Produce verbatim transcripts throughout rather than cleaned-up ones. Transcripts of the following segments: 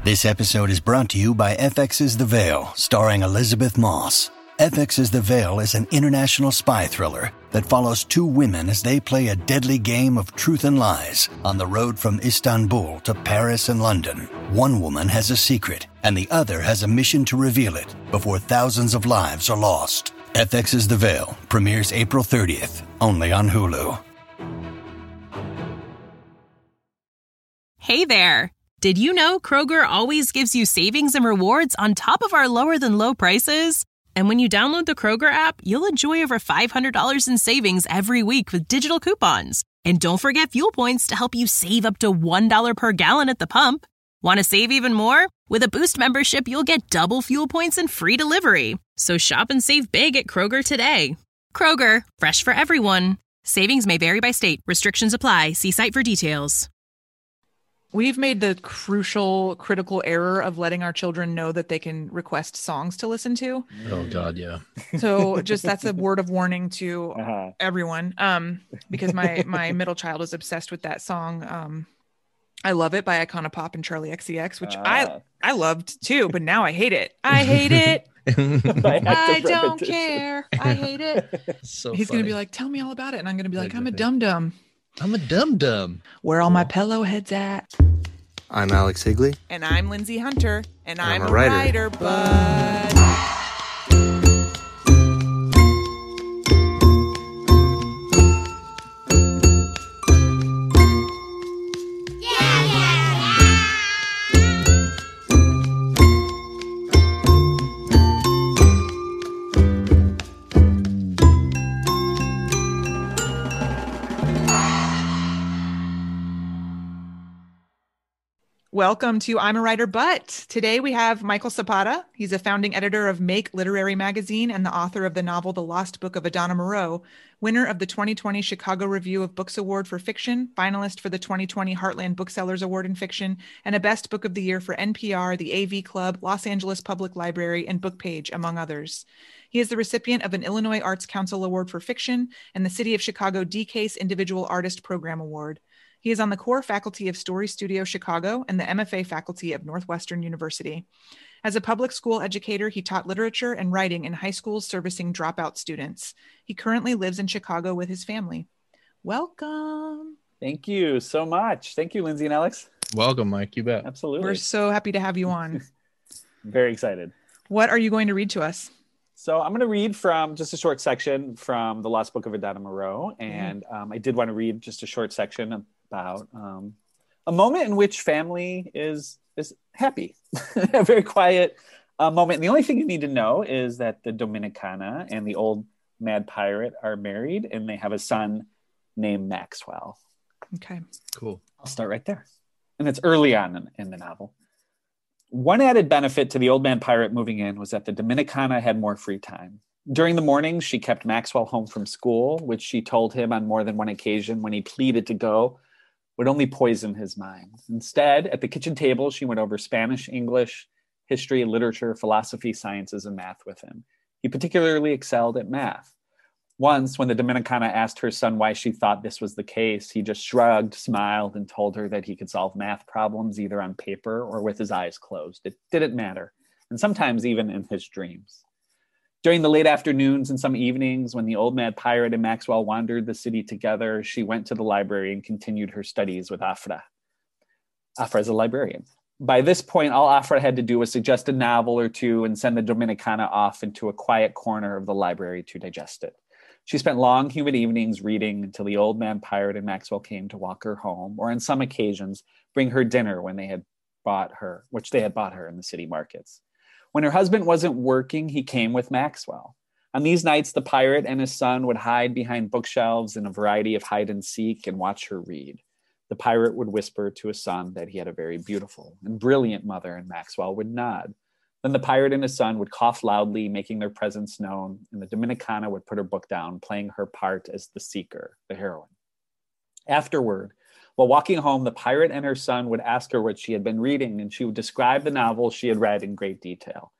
This episode is brought to you by F X's The Veil, starring Elizabeth Moss. F X's The Veil is an international spy thriller that follows two women as they play a deadly game of truth and lies on the road from Istanbul to Paris and London. One woman has a secret, and the other has a mission to reveal it before thousands of lives are lost. F X's The Veil premieres April thirtieth, only on Hulu. Hey there! Did you know Kroger always gives you savings and rewards on top of our lower-than-low prices? And when you download the Kroger app, you'll enjoy over five hundred dollars in savings every week with digital coupons. And don't forget fuel points to help you save up to one dollar per gallon at the pump. Want to save even more? With a Boost membership, you'll get double fuel points and free delivery. So shop and save big at Kroger today. Kroger, fresh for everyone. Savings may vary by state. Restrictions apply. See site for details. We've made the crucial, critical error of letting our children know that they can request songs to listen to. Oh God, yeah. So just that's a word of warning to Uh-huh. everyone. Um, because my my middle child is obsessed with that song. Um, I love it by Icona Pop and Charlie X C X, which Ah. I I loved too, but now I hate it. I hate it. By I active don't repetition. care. I hate it. So He's gonna funny. be like, tell me all about it, and I'm gonna be like, I'm a Exactly. dum dum. I'm a dum dum. Where all my pillow heads at? I'm Alex Higley. And I'm Lindsay Hunter, and I'm, I'm a a writer. writer, bud. Welcome to I'm a Writer, But today we have Michael Zapata. He's a founding editor of Make Literary Magazine and the author of the novel The Lost Book of Adana Moreau, winner of the twenty twenty Chicago Review of Books Award for Fiction, finalist for the twenty twenty Heartland Booksellers Award in Fiction, and a Best Book of the Year for N P R, the A V Club, Los Angeles Public Library, and Bookpage, among others. He is the recipient of an Illinois Arts Council Award for Fiction and the City of Chicago D Case Individual Artist Program Award. He is on the core faculty of Story Studio Chicago and the M F A faculty of Northwestern University. As a public school educator, he taught literature and writing in high schools servicing dropout students. He currently lives in Chicago with his family. Welcome. Thank you so much. Thank you, Lindsay and Alex. Welcome, Mike. You bet. Absolutely. We're so happy to have you on. Very excited. What are you going to read to us? So I'm going to read from just a short section from The Lost Book of Adana Moreau. And um, I did want to read just a short section about um, a moment in which family is is happy. A very quiet uh, moment. And the only thing you need to know is that the Dominicana and the old mad pirate are married and they have a son named Maxwell. Okay. Cool. I'll start right there. And it's early on in, in the novel. One added benefit to the old man pirate moving in was that the Dominicana had more free time. During the mornings, she kept Maxwell home from school, which she told him on more than one occasion when he pleaded to go, would only poison his mind. Instead, at the kitchen table, she went over Spanish, English, history, literature, philosophy, sciences, and math with him. He particularly excelled at math. Once, when the Dominicana asked her son why she thought this was the case, he just shrugged, smiled, and told her that he could solve math problems either on paper or with his eyes closed. It didn't matter, and sometimes even in his dreams. During the late afternoons and some evenings, when the old mad pirate and Maxwell wandered the city together, she went to the library and continued her studies with Afra. Afra is a librarian. By this point, all Afra had to do was suggest a novel or two and send the Dominicana off into a quiet corner of the library to digest it. She spent long, humid evenings reading until the old man pirate and Maxwell came to walk her home, or on some occasions, bring her dinner when they had bought her, which they had bought her in the city markets. When her husband wasn't working, he came with Maxwell. On these nights, the pirate and his son would hide behind bookshelves in a variety of hide and seek and watch her read. The pirate would whisper to his son that he had a very beautiful and brilliant mother, and Maxwell would nod. Then the pirate and his son would cough loudly, making their presence known, and the Dominicana would put her book down, playing her part as the seeker, the heroine. Afterward, while walking home, the pirate and her son would ask her what she had been reading, and she would describe the novel she had read in great detail.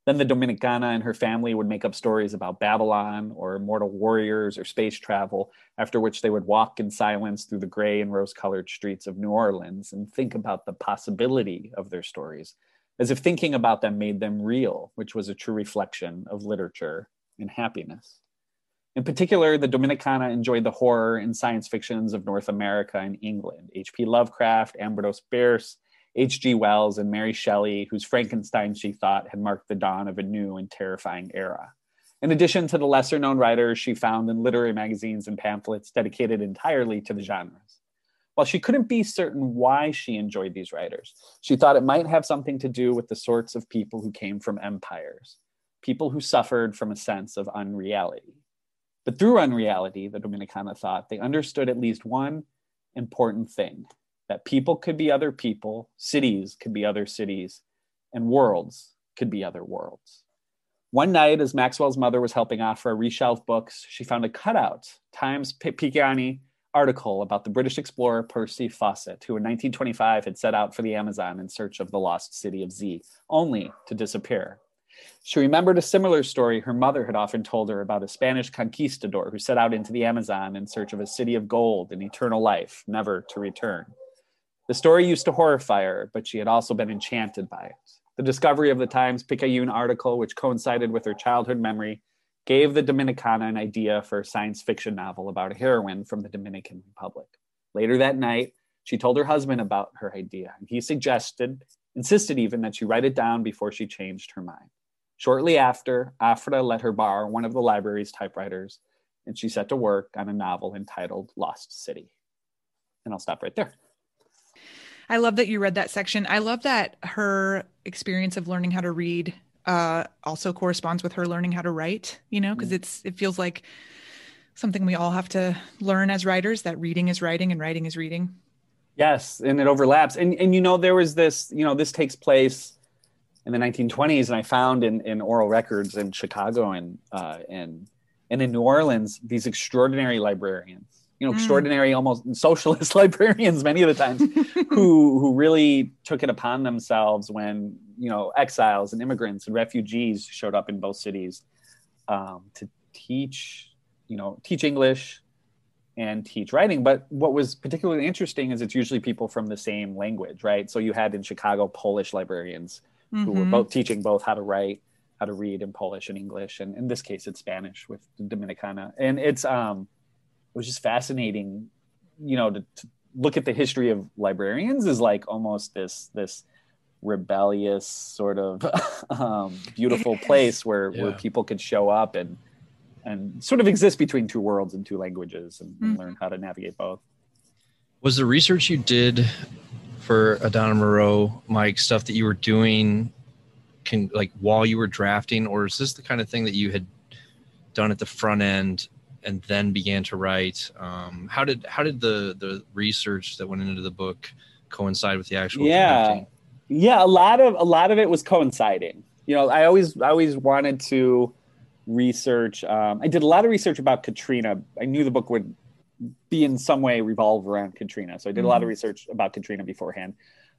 Then the Dominicana and her family would make up stories about Babylon or immortal warriors or space travel, after which they would walk in silence through the gray and rose-colored streets of New Orleans and think about the possibility of their stories, as if thinking about them made them real, which was a true reflection of literature and happiness. In particular, the Dominicana enjoyed the horror and science fictions of North America and England. H P Lovecraft, Ambrose Bierce, H G Wells, and Mary Shelley, whose Frankenstein she thought had marked the dawn of a new and terrifying era. In addition to the lesser-known writers she found in literary magazines and pamphlets dedicated entirely to the genres. While she couldn't be certain why she enjoyed these writers, she thought it might have something to do with the sorts of people who came from empires, people who suffered from a sense of unreality. But through unreality, the Dominicana thought, they understood at least one important thing, that people could be other people, cities could be other cities, and worlds could be other worlds. One night, as Maxwell's mother was helping out for reshelved books, she found a cutout Times Picayune article about the British explorer Percy Fawcett, who in nineteen twenty-five had set out for the Amazon in search of the lost city of Z, only to disappear. She remembered a similar story her mother had often told her about a Spanish conquistador who set out into the Amazon in search of a city of gold and eternal life, never to return. The story used to horrify her, but she had also been enchanted by it. The discovery of the Times Picayune article, which coincided with her childhood memory, gave the Dominicana an idea for a science fiction novel about a heroine from the Dominican Republic. Later that night, she told her husband about her idea, and he suggested, insisted even, that she write it down before she changed her mind. Shortly after, Afra let her borrow one of the library's typewriters, and she set to work on a novel entitled Lost City. And I'll stop right there. I love that you read that section. I love that her experience of learning how to read uh, also corresponds with her learning how to write, you know, because it's, it feels like something we all have to learn as writers, that reading is writing and writing is reading. Yes, and it overlaps. And, and you know, there was this, you know, this takes place in the nineteen twenties, and I found in, in oral records in Chicago and, uh, and, and in New Orleans, these extraordinary librarians, you know, mm. extraordinary, almost socialist librarians, many of the times, who who really took it upon themselves when, you know, exiles and immigrants and refugees showed up in both cities um, to teach, you know, teach English and teach writing. But what was particularly interesting is it's usually people from the same language, right? So you had in Chicago Polish librarians mm-hmm. who were both teaching both how to write, how to read in Polish and English, and in this case, it's Spanish with the Dominicana. And it's um, it was just fascinating, you know, to, to look at the history of librarians is like almost this this rebellious sort of um, beautiful place where yeah. where people could show up and and sort of exist between two worlds and two languages and, and mm-hmm. learn how to navigate both. Was the research you did for Adana Moreau, Mike, stuff that you were doing can like while you were drafting, or is this the kind of thing that you had done at the front end and then began to write? Um, how did how did the the research that went into the book coincide with the actual yeah drafting? Yeah, a lot of a lot of it was coinciding. You know, I always I always wanted to research. Um, I did a lot of research about Katrina. I knew the book would be in some way revolve around Katrina, so I did mm-hmm. a lot of research about Katrina beforehand.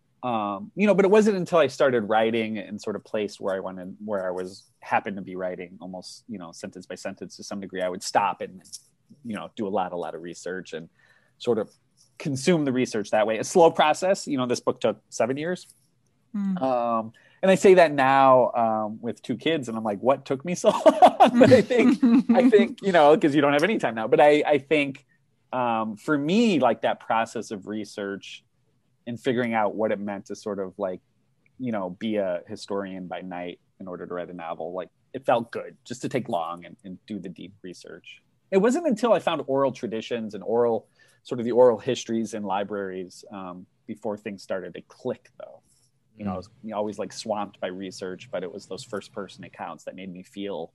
Um, you know, but it wasn't until I started writing and sort of placed where I wanted, where I was happened to be writing almost, you know, sentence by sentence to some degree, I would stop and, you know, do a lot, a lot of research and sort of consume the research that way. A slow process. You know, this book took seven years. Mm. Um, and I say that now um, with two kids, and I'm like, what took me so long? But I think, I think, you know, because you don't have any time now. But I, I think um, for me, like that process of research and figuring out what it meant to sort of like, you know, be a historian by night in order to write a novel, like it felt good just to take long and, and do the deep research. It wasn't until I found oral traditions and oral, sort of the oral histories in libraries um, before things started to click, though. You know, I was always like swamped by research, but it was those first person accounts that made me feel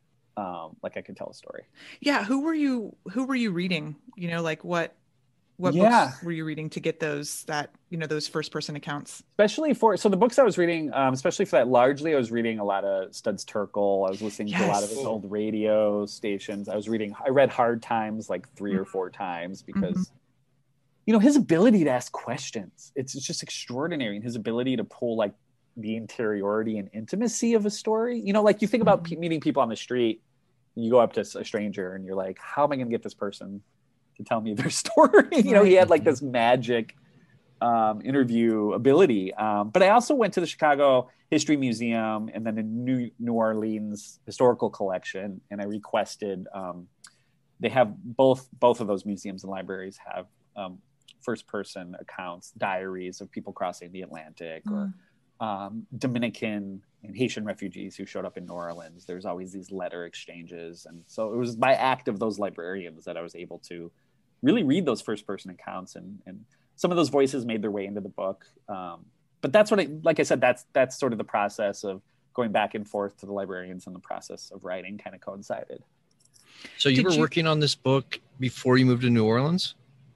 um, like I could tell a story. Yeah. Who were you, who were you reading? You know, like what, what yeah. books were you reading to get those, that, you know, those first person accounts? Especially for, so the books I was reading, um, especially for that, largely I was reading a lot of Studs Terkel. I was listening yes. to a lot of his old radio stations. I was reading, I read Hard Times like three mm-hmm. or four times because mm-hmm. you know, his ability to ask questions, it's, it's just extraordinary. And his ability to pull like the interiority and intimacy of a story. You know, like you think about pe- meeting people on the street, you go up to a stranger and you're like, how am I going to get this person to tell me their story? You know, he had like this magic um, interview ability. Um, but I also went to the Chicago History Museum and then the New, New Orleans Historical Collection. And I requested, um, they have both, both of those museums and libraries have um, first person accounts, diaries of people crossing the Atlantic mm. or um, Dominican and Haitian refugees who showed up in New Orleans. There's always these letter exchanges. And so it was by act of those librarians that I was able to really read those first person accounts. And, and some of those voices made their way into the book. Um, but that's what I, like I said, that's, that's sort of the process of going back and forth to the librarians, and the process of writing kind of coincided. So you Did were you... working on this book before you moved to New Orleans?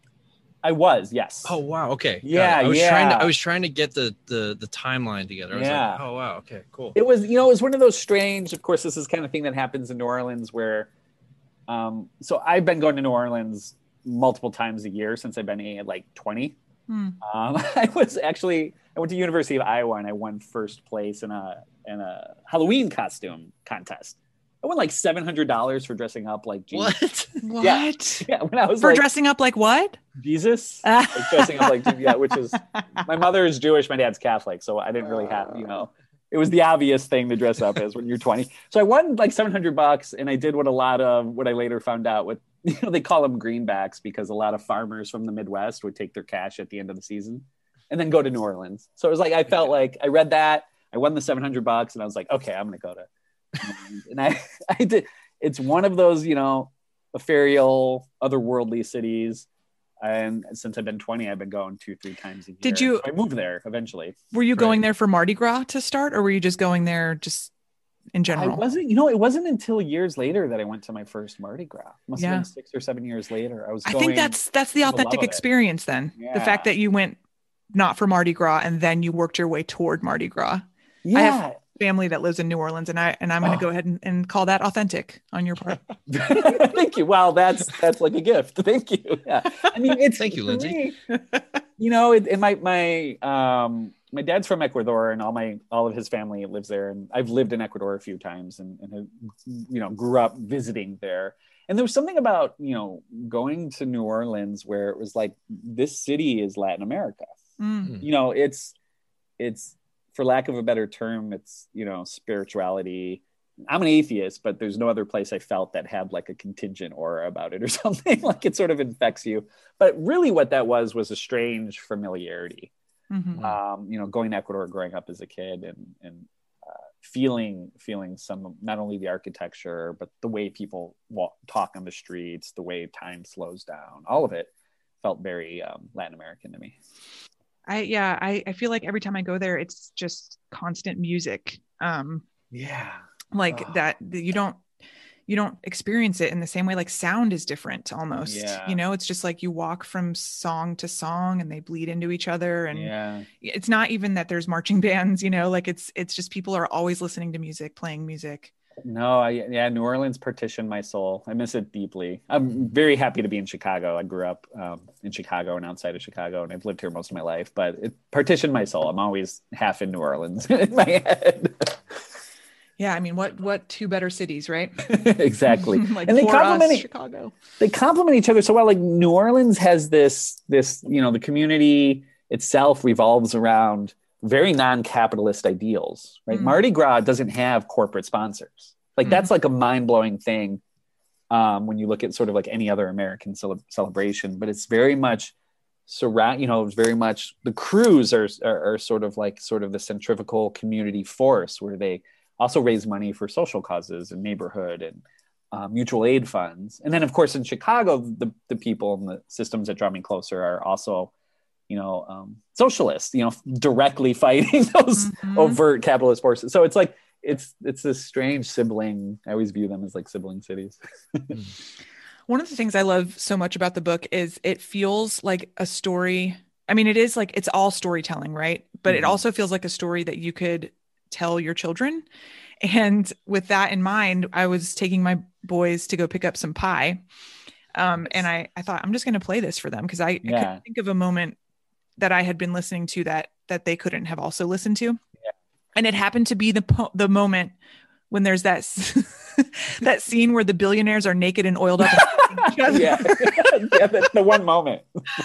I was, yes. Oh wow, okay. Yeah, I was yeah. trying to I was trying to get the the the timeline together. I was yeah. like, oh wow, okay, cool. It was, you know, it was one of those strange, of course, this is kind of thing that happens in New Orleans where um so I've been going to New Orleans multiple times a year since I've been like twenty. Hmm. Um I was actually I went to University of Iowa and I won first place in a in a Halloween costume contest. I won like seven hundred dollars for dressing up like Jesus. What? What? Yeah. yeah when I was for like, dressing up like what? Jesus. Like dressing up like Jesus, yeah, which is, my mother is Jewish, my dad's Catholic, so I didn't really have, you know, it was the obvious thing to dress up as when you're twenty. So I won like seven hundred bucks, and I did what a lot of, what I later found out with, you know, they call them greenbacks because a lot of farmers from the Midwest would take their cash at the end of the season and then go to New Orleans. So it was like, I felt like I read that, I won the seven hundred bucks, and I was like, okay, I'm going to go to, and I, I did. It's one of those, you know, ethereal, otherworldly cities. And since I've been twenty, I've been going two, three times a year. Did you? So I moved there eventually. Were you right. going there for Mardi Gras to start, or were you just going there just in general? I wasn't. You know, it wasn't until years later that I went to my first Mardi Gras. Must yeah. have been six or seven years later. I was. I going think that's that's the authentic the experience. Then yeah. the fact that you went not for Mardi Gras and then you worked your way toward Mardi Gras. Yeah. I have family that lives in New Orleans, and I and I'm going to oh. go ahead and, and call that authentic on your part. Thank you. Wow, that's that's like a gift. Thank you. Yeah, I mean, it's thank you, Lindsay. Me, you know, it, it my my um my dad's from Ecuador, and all my all of his family lives there, and I've lived in Ecuador a few times, and, and have, you know, grew up visiting there. And there was something about, you know, going to New Orleans where it was like, this city is Latin America. Mm. You know, it's it's. For lack of a better term, it's, you know, spirituality. I'm an atheist, but there's no other place I felt that had like a contingent aura about it or something. Like it sort of infects you. But really what that was, was a strange familiarity. Mm-hmm. Um, you know, going to Ecuador, growing up as a kid, and, and uh, feeling, feeling some, not only the architecture, but the way people walk, talk on the streets, the way time slows down, all of it felt very um, Latin American to me. I, yeah, I, I feel like every time I go there, it's just constant music. Um, yeah. Like oh. that, you don't, you don't experience it in the same way. Like sound is different almost, yeah. you know, it's just like you walk from song to song and they bleed into each other. And yeah. it's not even that there's marching bands, you know, like it's, it's just people are always listening to music, playing music. No, I, yeah, New Orleans partitioned my soul. I miss it deeply. I'm very happy to be in Chicago. I grew up um, in Chicago and outside of Chicago, and I've lived here most of my life, but it partitioned my soul. I'm always half in New Orleans in my head. Yeah, I mean, what what two better cities, right? Exactly. Like and they for complement us, e- Chicago. They complement each other so well. Like New Orleans has this this, you know, the community itself revolves around very non-capitalist ideals, right? Mm. Mardi Gras doesn't have corporate sponsors. Like mm. that's like a mind-blowing thing um, when you look at sort of like any other American cele- celebration, but it's very much surround, you know, it's very much, the crews are, are, are sort of like sort of the centrifugal community force where they also raise money for social causes and neighborhood and uh, mutual aid funds. And then of course in Chicago, the, the people and the systems that draw me closer are also, you know, um, socialists, you know, directly fighting those mm-hmm. overt capitalist forces. So it's like, it's, it's this strange sibling. I always view them as like sibling cities. One of the things I love so much about the book is it feels like a story. I mean, it is like, it's all storytelling, right? But mm-hmm. it also feels like a story that you could tell your children. And with that in mind, I was taking my boys to go pick up some pie. Um, and I, I thought, I'm just going to play this for them because I, yeah. I couldn't think of a moment that I had been listening to that that they couldn't have also listened to. Yeah. And it happened to be the po- the moment when there's that s- that scene where the billionaires are naked and oiled up. And each other. Yeah, yeah, that's the one moment.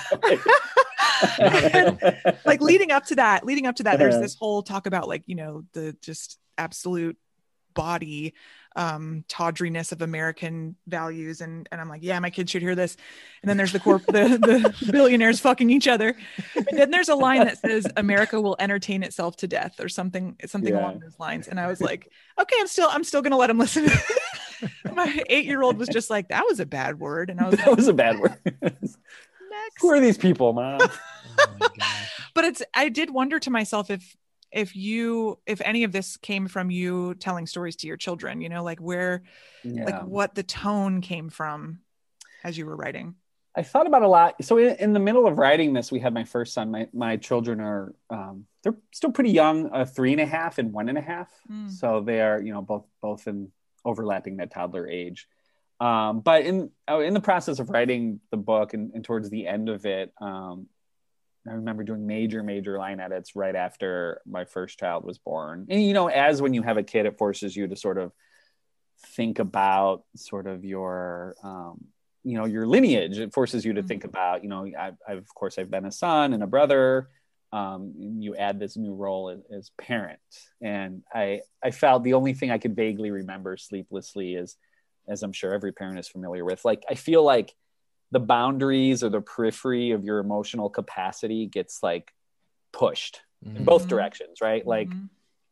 And, like leading up to that, leading up to that, there's this whole talk about like, you know, the just absolute body um tawdriness of American values, and and I'm like, yeah, my kids should hear this. And then there's the corp the, the billionaires fucking each other, and then there's a line that says America will entertain itself to death or something something Yeah. along those lines. And I was like, okay, I'm still I'm still gonna let him listen. My eight-year-old was just like, that was a bad word, and I was That like, was a bad word. next. Who are these people, Mom? Oh my gosh. But it's I did wonder to myself if if you if any of this came from you telling stories to your children, you know, like where Yeah. like what the tone came from as you were writing. I thought about a lot. So in, in the middle of writing this, we had my first son. My my children are um, they're still pretty young, uh, three and a half and one and a half. Mm. So they are, you know, both both in overlapping that toddler age. Um, but in uh, in the process of writing the book and, and towards the end of it, um, I remember doing major, major line edits right after my first child was born. And, you know, as when you have a kid, it forces you to sort of think about sort of your, um, you know, your lineage. It forces you to Mm-hmm. think about, you know, I, I've, of course, I've been a son and a brother. Um, and you add this new role as, as parent. And I, I felt the only thing I could vaguely remember sleeplessly is, as I'm sure every parent is familiar with, like, I feel like the boundaries or the periphery of your emotional capacity gets like pushed in Mhm. both Mhm. directions, right? Like Mhm.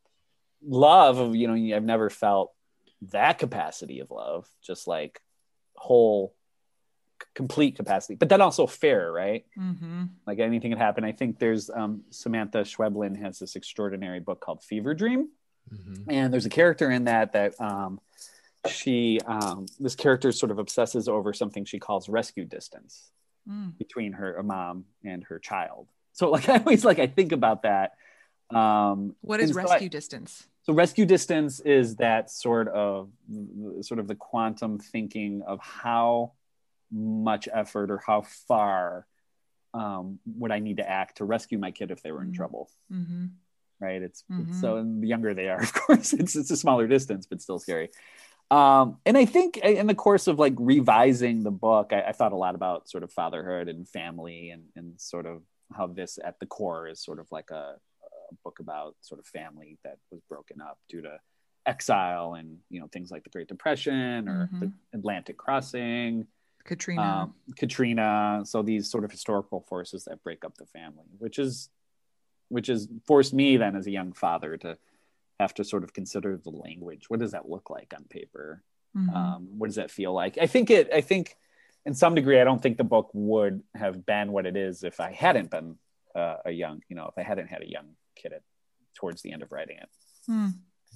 love, you know, I've never felt that capacity of love, just like whole c- complete capacity, but then also fair, right? Mhm. Like anything can happen. I think there's um, Samantha Schweblin has this extraordinary book called Fever Dream. Mhm. And there's a character in that that um, she um, this character sort of obsesses over something she calls rescue distance Mm. between her a mom and her child. So like I always like I think about that. Um, What is and so rescue I- distance? So rescue distance is that sort of sort of the quantum thinking of how much effort or how far um, would I need to act to rescue my kid if they were in Mhm. trouble. Mm-hmm. Right. It's, Mhm. it's so, and the younger they are, of course, it's, it's a smaller distance, but still scary. Um, and I think in the course of like revising the book, I, I thought a lot about sort of fatherhood and family and, and sort of how this at the core is sort of like a, a book about sort of family that was broken up due to exile and, you know, things like the Great Depression or Mhm. the Atlantic crossing, Katrina. um, Katrina. So these sort of historical forces that break up the family, which is, which has forced me then as a young father to have to sort of consider the language. What does that look like on paper? Mhm. Um, what does that feel like? I think it, I think in some degree, I don't think the book would have been what it is if I hadn't been uh, a young, you know, if I hadn't had a young kid at, towards the end of writing it. Mm.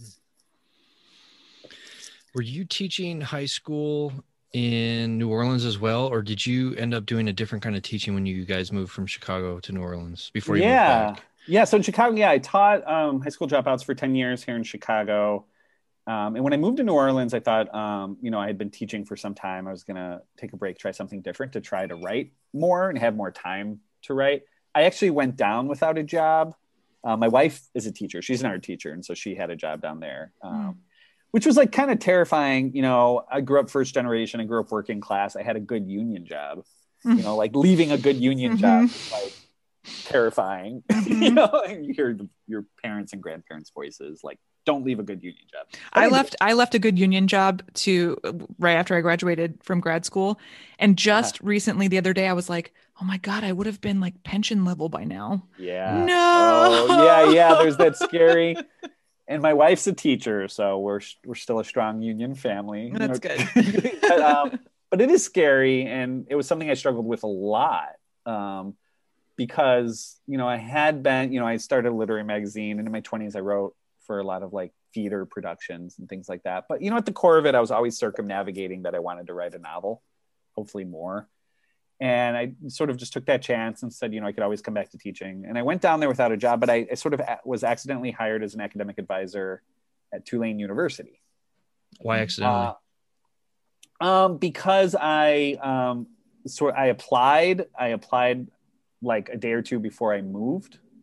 Were you teaching high school in New Orleans as well, or did you end up doing a different kind of teaching when you guys moved from Chicago to New Orleans before you yeah. moved back? Yeah. So in Chicago, yeah, I taught um, high school dropouts for ten years here in Chicago. Um, and when I moved to New Orleans, I thought, um, you know, I had been teaching for some time. I was going to take a break, try something different to try to write more and have more time to write. I actually went down without a job. Uh, my wife is a teacher. She's an art teacher. And so she had a job down there, um, Mm. which was like kind of terrifying. You know, I grew up first generation. I grew up working class. I had a good union job, Mm. you know, like leaving a good union job, was, like terrifying. Mhm. You know, and you hear the, your parents and grandparents' voices like, don't leave a good union job. But I did. left I left a good union job to right after I graduated from grad school. And just recently the other day I was like, oh my God, I would have been like pension level by now. Yeah. No. Oh, yeah, yeah. There's that scary. And my wife's a teacher, so we're we're still a strong union family. you That's know. good. but, um, but it is scary, and it was something I struggled with a lot um, because you know I had been, you know, I started a literary magazine, and in my twenties I wrote for a lot of like theater productions and things like that. But you know, at the core of it, I was always circumnavigating that I wanted to write a novel, hopefully more. And I sort of just took that chance and said, you know, I could always come back to teaching. And I went down there without a job, but I, I sort of a- was accidentally hired as an academic advisor at Tulane University. Why accidentally? Uh, um, because I um, sort I applied. I applied like a day or two before I moved,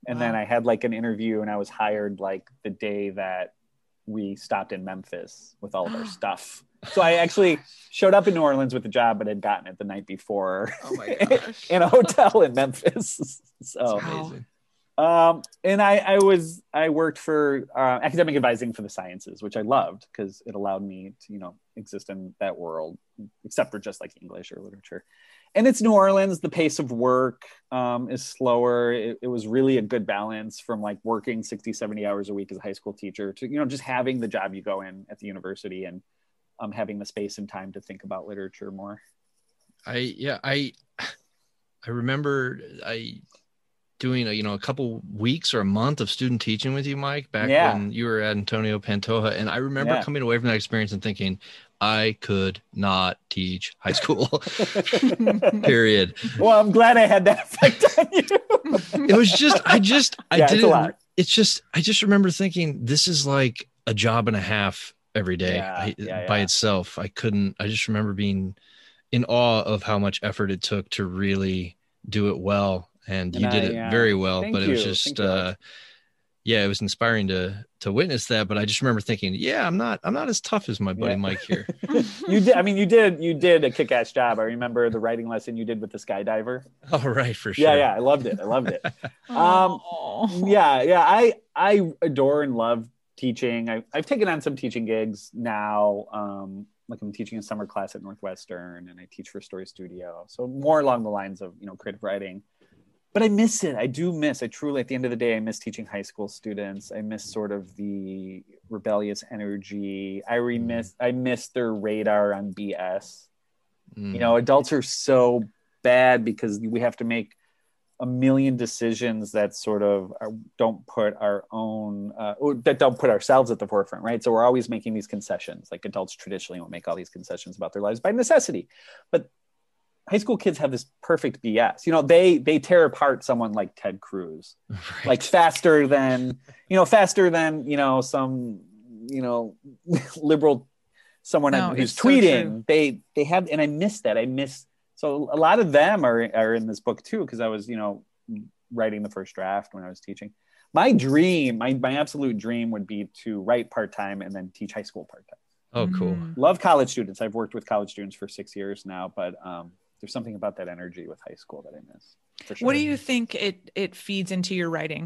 And Wow. then I had like an interview, and I was hired like the day that we stopped in Memphis with all of our stuff. So I actually showed up in New Orleans with the job, but had gotten it the night before Oh my gosh. in a hotel in Memphis. So, Wow. Amazing. um, and I, I was, I worked for uh, academic advising for the sciences, which I loved because it allowed me to, you know, exist in that world, except for just like English or literature. And it's New Orleans. The pace of work um, is slower. It, it was really a good balance from like working sixty, seventy hours a week as a high school teacher to, you know, just having the job you go in at the university and um, having the space and time to think about literature more. I yeah I I remember I doing a, you know a couple weeks or a month of student teaching with you, Mike, back Yeah. when you were at Antonio Pantoja, and I remember Yeah. coming away from that experience and thinking I could not teach high school. Period. Well, I'm glad I had that effect on you. It was just I just I Yeah, it's a didn't. lot. It's just I just remember thinking this is like a job and a half every day Yeah, I, yeah, by yeah. itself. I couldn't. I just remember being in awe of how much effort it took to really do it well, and you And did I, it yeah. very well. Thank But it was you. just Thank you, uh Alex. yeah, it was inspiring to to witness that. But I just remember thinking, yeah, I'm not I'm not as tough as my buddy Yeah. Mike here. You did. I mean, you did. You did a kick-ass job. I remember the writing lesson you did with the skydiver. All right, for sure. Yeah, yeah. I loved it. I loved it. Um, Aw. yeah, yeah. I I adore and love teaching. I, I've taken on some teaching gigs now. Um, like I'm teaching a summer class at Northwestern, and I teach for Story Studio. So more along the lines of, you know, creative writing. But I miss it. I do miss. I truly, at the end of the day, I miss teaching high school students. I miss sort of the rebellious energy. I remiss. I miss their radar on B S. Mm. You know, adults are so bad because we have to make a million decisions that sort of are, don't put our own, uh, or that don't put ourselves at the forefront, right? So we're always making these concessions. Like adults traditionally will make all these concessions about their lives by necessity, but high school kids have this perfect B S. You know, they they tear apart someone like Ted Cruz, Right. like faster than, you know, faster than, you know, some, you know, liberal someone No, who's it's so tweeting. true. they they have, and I miss that. I miss. So a lot of them are are in this book too, because I was, you know, writing the first draft when I was teaching. My dream, my my absolute dream would be to write part-time and then teach high school part-time. Oh, cool. Mhm. Love college students. I've worked with college students for six years now, but um, there's something about that energy with high school that I miss. For sure. What do you think it it feeds into your writing?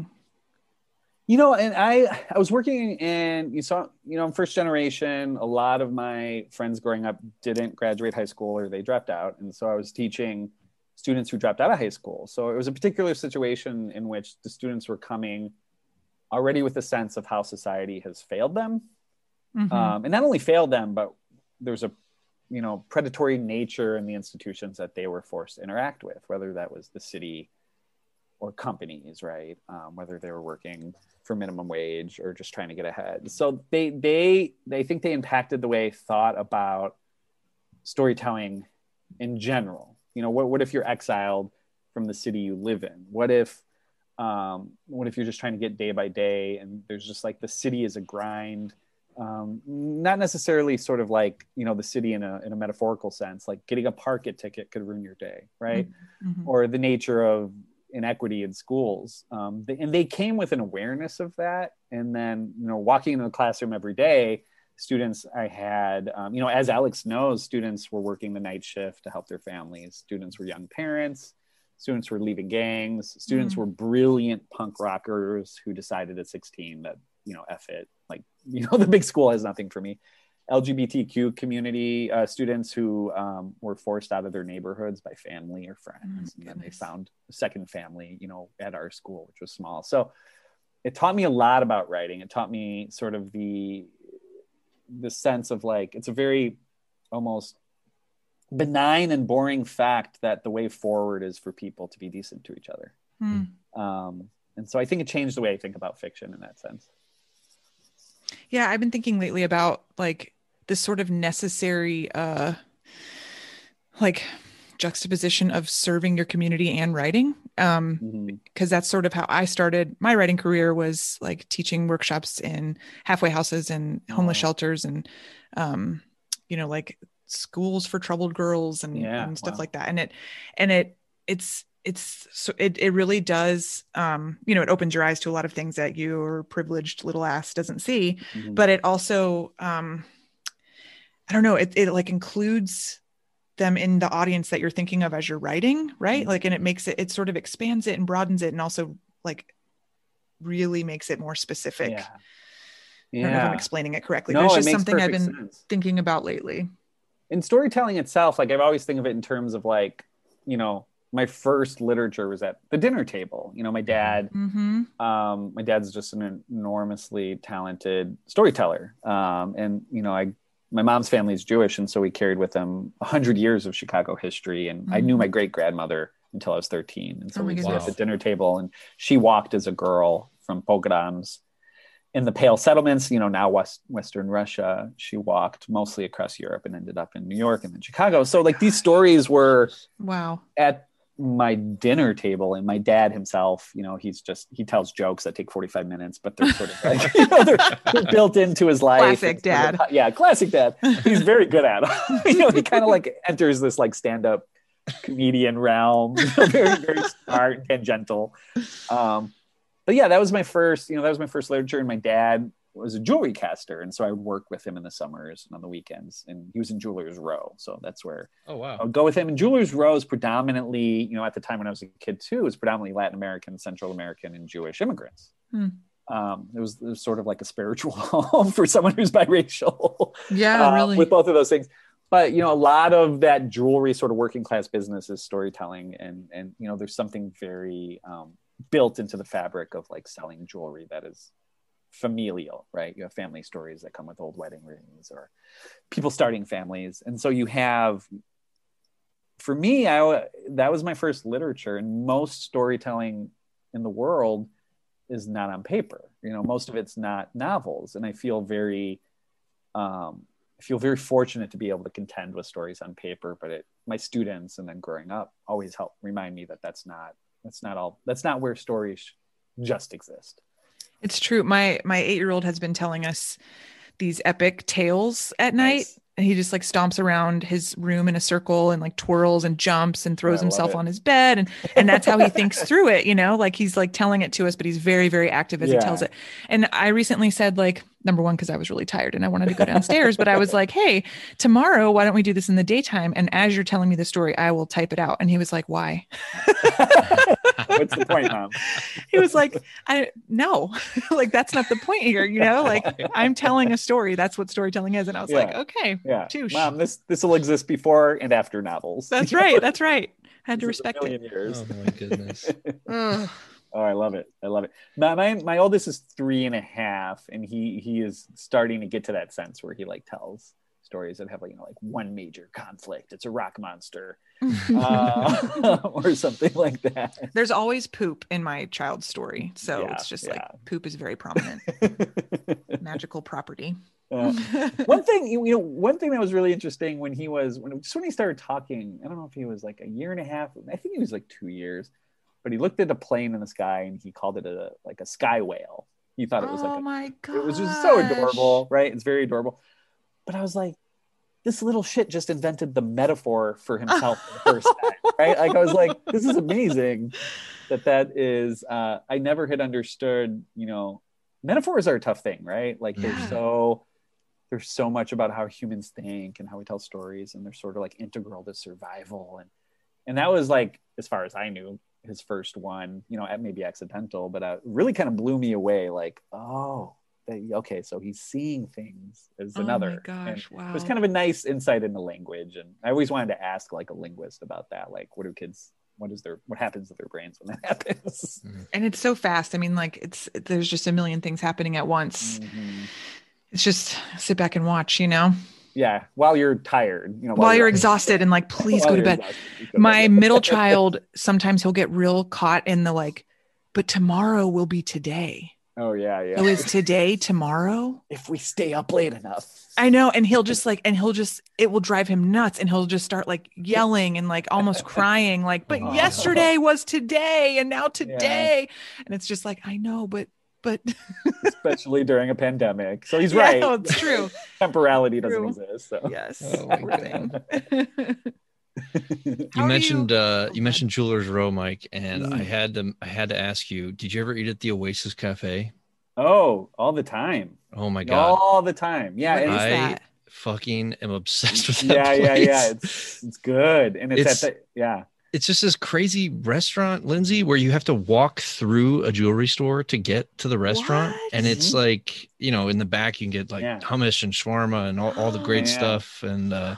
You know, and I I was working in, you saw, you know, I'm first generation. A lot of my friends growing up didn't graduate high school or they dropped out. And so I was teaching students who dropped out of high school. So it was a particular situation in which the students were coming already with a sense of how society has failed them. Mhm. Um, and not only failed them, but there's a, you know, predatory nature in the institutions that they were forced to interact with, whether that was the city or companies, right? Um, whether they were working for minimum wage or just trying to get ahead. So they they they think they impacted the way I thought about storytelling in general. You know, what what if you're exiled from the city you live in? What if um, what if you're just trying to get day by day and there's just like the city is a grind? Um, not necessarily sort of like, you know, the city in a in a metaphorical sense, like getting a park ticket could ruin your day, right? Mhm. Or the nature of inequity in schools. Um, they, and they came with an awareness of that. And then, you know, walking into the classroom every day, students I had, um, you know, as Alex knows, students were working the night shift to help their families. Students were young parents. Students were leaving gangs. Students Mhm. were brilliant punk rockers who decided at sixteen that, you know, F it. Like, you know, the big school has nothing for me. L G B T Q community uh, students who um, were forced out of their neighborhoods by family or friends. Oh, and then they goodness. found a second family, you know, at our school, which was small. So it taught me a lot about writing. It taught me sort of the, the sense of like, it's a very almost benign and boring fact that the way forward is for people to be decent to each other. Hmm. Um, and so I think it changed the way I think about fiction in that sense. Yeah, I've been thinking lately about like this sort of necessary uh like juxtaposition of serving your community and writing. Um Mhm. because that's sort of how I started my writing career, was like teaching workshops in halfway houses and homeless Oh. shelters and um you know, like schools for troubled girls and, Yeah, and stuff wow. like that. And it and it it's it's so it it really does, um, you know, it opens your eyes to a lot of things that your privileged little ass doesn't see, Mhm. but it also, um, I don't know, it it like includes them in the audience that you're thinking of as you're writing, right? Mhm. Like, and it makes it, it sort of expands it and broadens it, and also like really makes it more specific. Yeah. I don't know if I'm Yeah. explaining it correctly, No, but it's it just makes something I've perfect been sense. thinking about lately. In storytelling itself, like I've always think of it in terms of like, you know, my first literature was at the dinner table. You know, my dad, Mm-hmm. um, my dad's just an enormously talented storyteller. Um, and, you know, I, my mom's family is Jewish. And so we carried with them a hundred years of Chicago history. And I knew Mhm. my great grandmother until I was thirteen. And so Oh my we sat at the goodness. dinner table, and she walked as a girl from pogroms in the Pale settlements, you know, now West Western Russia. She walked mostly across Europe and ended up in New York and then Chicago. So like these stories were Wow. at my dinner table, and my dad himself, you know, he's just, he tells jokes that take forty-five minutes, but they're sort of like, you know, they're, they're built into his life. Classic And sort of- dad. yeah, classic dad. He's very good at it. You know, he kind of like enters this like stand-up comedian realm, you know, very, very smart and tangential. Um, but yeah, that was my first, you know, that was my first literature. And my dad was a jewelry caster. And so I would work with him in the summers and on the weekends. And he was in Jewelers Row. So that's where Oh, wow. I would go with him. And Jewelers Row is predominantly, you know, at the time when I was a kid too, it was predominantly Latin American, Central American, and Jewish immigrants. Hmm. Um, it, was, it was sort of like a spiritual home for someone who's biracial. Yeah, uh, really. With both of those things. But, you know, a lot of that jewelry sort of working class business is storytelling. And, and you know, there's something very um, built into the fabric of like selling jewelry that is familial, right? You have family stories that come with old wedding rings or people starting families. And so you have, for me, I, that was my first literature, and most storytelling in the world is not on paper. You know, most of it's not novels. And I feel very, um, I feel very fortunate to be able to contend with stories on paper, but it, my students and then growing up always help remind me that that's not, that's not all, that's not where stories just exist. It's true. My my eight-year-old has been telling us these epic tales at night. Nice. And he just like stomps around his room in a circle and like twirls and jumps and throws I love himself it. on his bed. And and that's how he thinks through it, you know, like he's like telling it to us, but he's very, very active as Yeah. he tells it. And I recently said, like, number one, because I was really tired and I wanted to go downstairs, but I was like, hey, tomorrow, why don't we do this in the daytime? And as you're telling me the story, I will type it out. And he was like, why? What's the point, Mom? He was like, I no, like that's not the point here, you know, like I'm telling a story. That's what storytelling is. And I was like, Yeah. okay, Yeah, touche. Mom, this this will exist before and after novels. That's right. That's right. Had to This is a respect it. million years. Oh, my goodness. Ugh. Oh, I love it. I love it. My, my my oldest is three and a half, and he he is starting to get to that sense where he like tells stories that have like, you know, like one major conflict. It's a rock monster, uh, or something like that. There's always poop in my child's story. So Yeah, it's just yeah. like poop is very prominent. Magical property. Uh, one thing, you know, one thing that was really interesting when he was when just when he started talking, I don't know if he was like a year and a half. I think he was like two years, but he looked at a plane in the sky and he called it a like a sky whale. He thought it was like Oh a, my god. it was just so adorable, right? It's very adorable. But I was like, this little shit just invented the metaphor for himself for the first time, right? Like I was like, this is amazing that that is. Uh, I never had understood, you know, metaphors are a tough thing, right? Like Yeah. they're so. There's so much about how humans think and how we tell stories, and they're sort of like integral to survival. And and that was like, as far as I knew, his first one, you know, maybe accidental, but uh, really kind of blew me away. Like, oh, they, okay, so he's seeing things as Oh my another. gosh, And wow. It was kind of a nice insight into language. And I always wanted to ask like a linguist about that. Like, what do kids, what is their, what happens to their brains when that happens? And it's so fast. I mean, like it's there's just a million things happening at once. Mhm. It's just sit back and watch, you know, Yeah, while you're tired, you know, while you're exhausted and like, please while go to you're bed. exhausted, you go to My bed. middle child, sometimes he'll get real caught in the like, but tomorrow will be today. Oh yeah, yeah. So is today tomorrow? If we stay up late enough. I know. And he'll just like, and he'll just, it will drive him nuts. And he'll just start like yelling and like almost crying, like, but Oh. yesterday was today and now today. And it's just like, I know, but, but Especially during a pandemic. So he's yeah, right. no, it's true. Temporality doesn't True. exist. So. Yes. Oh, my Poor thing. You How do mentioned you- uh, Oh, you God. mentioned Jewelers Row, Mike, and Mm. I had to I had to ask you, did you ever eat at the Oasis Cafe? Oh, all the time. Oh my God. All the time. Yeah. What and is I that? fucking am obsessed with that yeah, place. yeah, yeah. It's it's good. And it's, It's- at the yeah. It's just this crazy restaurant, Lindsay, where you have to walk through a jewelry store to get to the restaurant. What? And it's Mhm. like, you know, in the back you can get like Yeah. hummus and shawarma and all, all the great Yeah. stuff. And uh,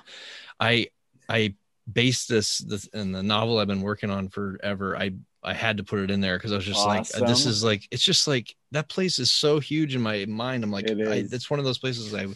I I based this this in the novel I've been working on forever. I I had to put it in there because I was just like, uh, this Awesome. is like, it's just like that place is so huge in my mind. I'm like, It I, is. it's one of those places I,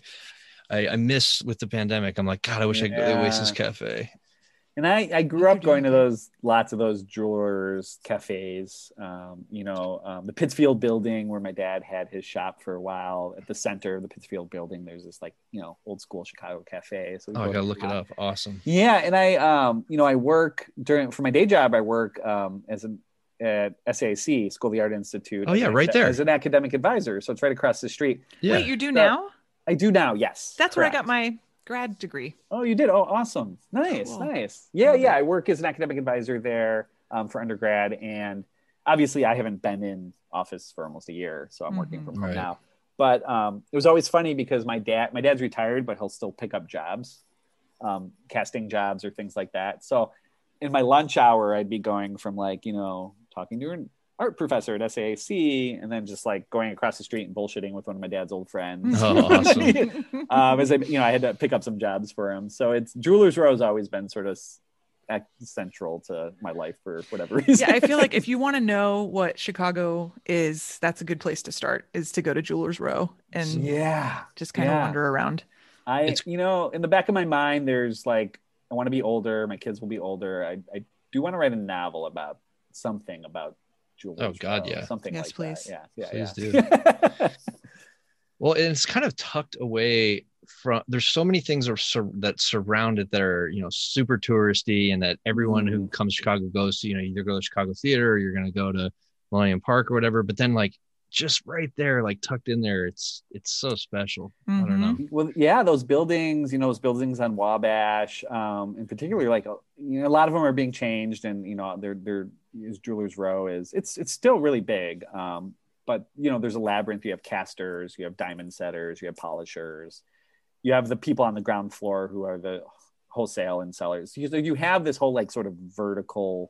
I I miss with the pandemic. I'm like, God, I wish I could go to the Oasis Yeah. Cafe. And I, I grew You're up going to doing those lots of those jewelers cafes. Um, you know, um, the Pittsfield building where my dad had his shop for a while. At the center of the Pittsfield building, there's this like you know old school Chicago cafe. So we Oh, I go gotta there look a it lot. up. Awesome. Yeah, and I um, you know I work during for my day job. I work um, as an at S A I C, School of the Art Institute. Oh, as yeah, an- right there. as an academic advisor. So it's right across the street. Yeah. Wait, you do So- now? I do now. Yes, That's where I got correct. my grad degree. Oh, you did? Oh, awesome. Nice, Cool. nice. Yeah, Love yeah. it. I work as an academic advisor there um, for undergrad. And obviously, I haven't been in office for almost a year. So I'm working Mhm. from home Right. now. But um, it was always funny because my dad, my dad's retired, but he'll still pick up jobs, um, casting jobs or things like that. So in my lunch hour, I'd be going from like, you know, talking to an art professor at S A I C and then just like going across the street and bullshitting with one of my dad's old friends. Oh, awesome. um, as I, you know, I had to pick up some jobs for him. So it's Jewelers Row has always been sort of s- central to my life for whatever reason. Yeah, I feel like if you want to know what Chicago is, that's a good place to start, is to go to Jewelers Row and yeah, just kind of yeah. wander around. I, It's- you know, in the back of my mind, there's like, I want to be older. My kids will be older. I, I do want to write a novel about something about Jewelers Oh, God, Row, yeah. something Yes, like please. that. Yeah, yeah, Please yeah. Well, and it's kind of tucked away from. There's so many things are sur- that surround it that are you know super touristy, and that everyone who comes to Chicago goes to. You know, either go to Chicago Theater or you're going to go to Millennium Park or whatever. But then, like, just right there, like tucked in there, it's it's so special. I don't know. Well, yeah, those buildings, you know, those buildings on Wabash, um, in particular, like, you know, a lot of them are being changed, and you know, they're they're as Jewelers Row is. It's it's still really big, um, but you know, there's a labyrinth. You have casters, you have diamond setters, you have polishers, you have the people on the ground floor who are the wholesale and sellers. You, you have this whole like sort of vertical,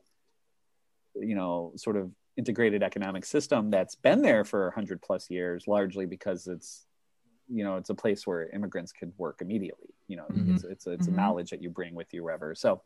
you know, sort of integrated economic system that's been there for a hundred plus years, largely because it's, you know, it's a place where immigrants could work immediately. You know, Mhm. it's it's it's Mhm. a knowledge that you bring with you wherever. So,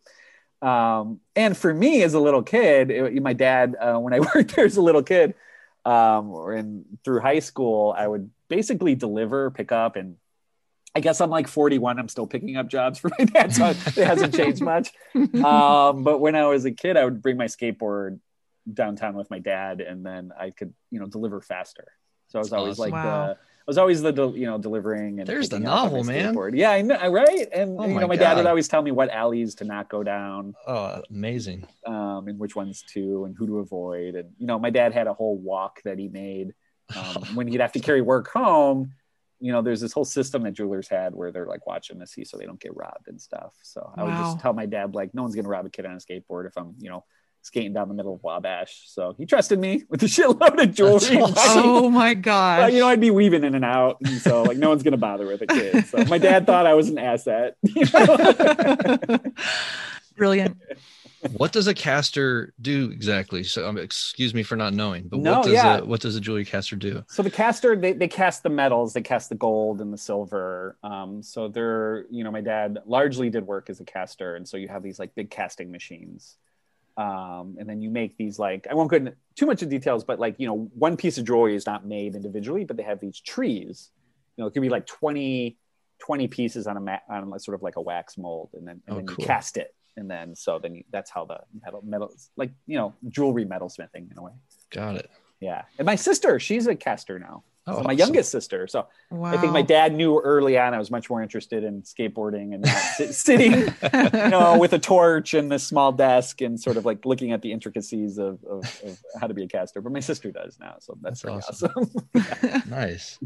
um, and for me as a little kid, it- my dad, uh, when I worked there as a little kid, um, or in through high school, I would basically deliver, pick up, and I guess I'm like forty-one. I'm still picking up jobs for my dad, so it hasn't changed much. Um, but when I was a kid, I would bring my skateboard downtown with my dad, and then I could, you know, deliver faster. So I was That's always awesome. like Wow. the, I was always the, del- you know, delivering and There's the picking up on novel, my man. skateboard. Yeah, I know, right? And Oh you my know, my dad would God. always tell me what alleys to not go down, Oh, amazing. um, and which ones to, and who to avoid. And you know, my dad had a whole walk that he made um, when he'd have to carry work home. You know, there's this whole system that jewelers had where they're like watching to see so they don't get robbed and stuff. So I would Wow. just tell my dad, like, no one's gonna rob a kid on a skateboard if I'm, you know, skating down the middle of Wabash. So he trusted me with a shitload of jewelry. That's and awesome. money. Oh my But, gosh. you know, I'd be weaving in and out, and so like no one's gonna bother with a kid. So my dad thought I was an asset. You know? Brilliant. What does a caster do exactly? So, um, excuse me for not knowing, but No, what does yeah. a what does a jewelry caster do? So the caster, they, they cast the metals, they cast the gold and the silver. Um, so they're, you know, my dad largely did work as a caster, and so you have these like big casting machines. Um, and then you make these like, I won't go into too much of details, but like, you know, one piece of jewelry is not made individually, but they have these trees. You know, it could be like twenty, twenty pieces on a mat, on a, sort of like a wax mold, and then, and Oh, then cool. you cast it. And then, so then you, that's how the metal, metals, like, you know, jewelry metalsmithing in a way. Got it. Yeah. And my sister, she's a caster now. Oh, So my awesome. youngest sister. So Wow. I think my dad knew early on I was much more interested in skateboarding and not sit, sitting, you know, with a torch and this small desk and sort of like looking at the intricacies of, of, of how to be a caster. But my sister does now, so that's, That's pretty awesome. Nice.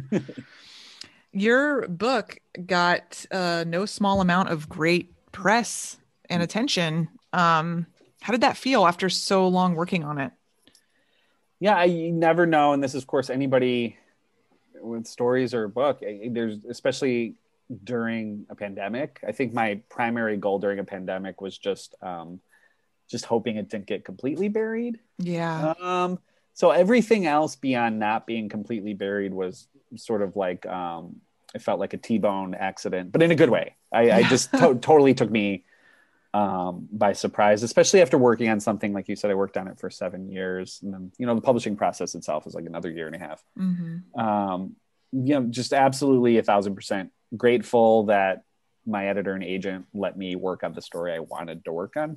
Your book got uh, no small amount of great press and attention. Um, how did that feel after so long working on it? Yeah, I you never know. And this is, of course, anybody with stories or a book, there's especially during a pandemic. I think my primary goal during a pandemic was just um, just hoping it didn't get completely buried. Yeah. Um, so everything else beyond not being completely buried was sort of like, um, it felt like a T-bone accident, but in a good way. I, Yeah. I just to- totally took me um, by surprise, especially after working on something, like you said, I worked on it for seven years. And then, you know, the publishing process itself is like another year and a half. Mm-hmm. Um, you know, just absolutely a thousand percent grateful that my editor and agent let me work on the story I wanted to work on.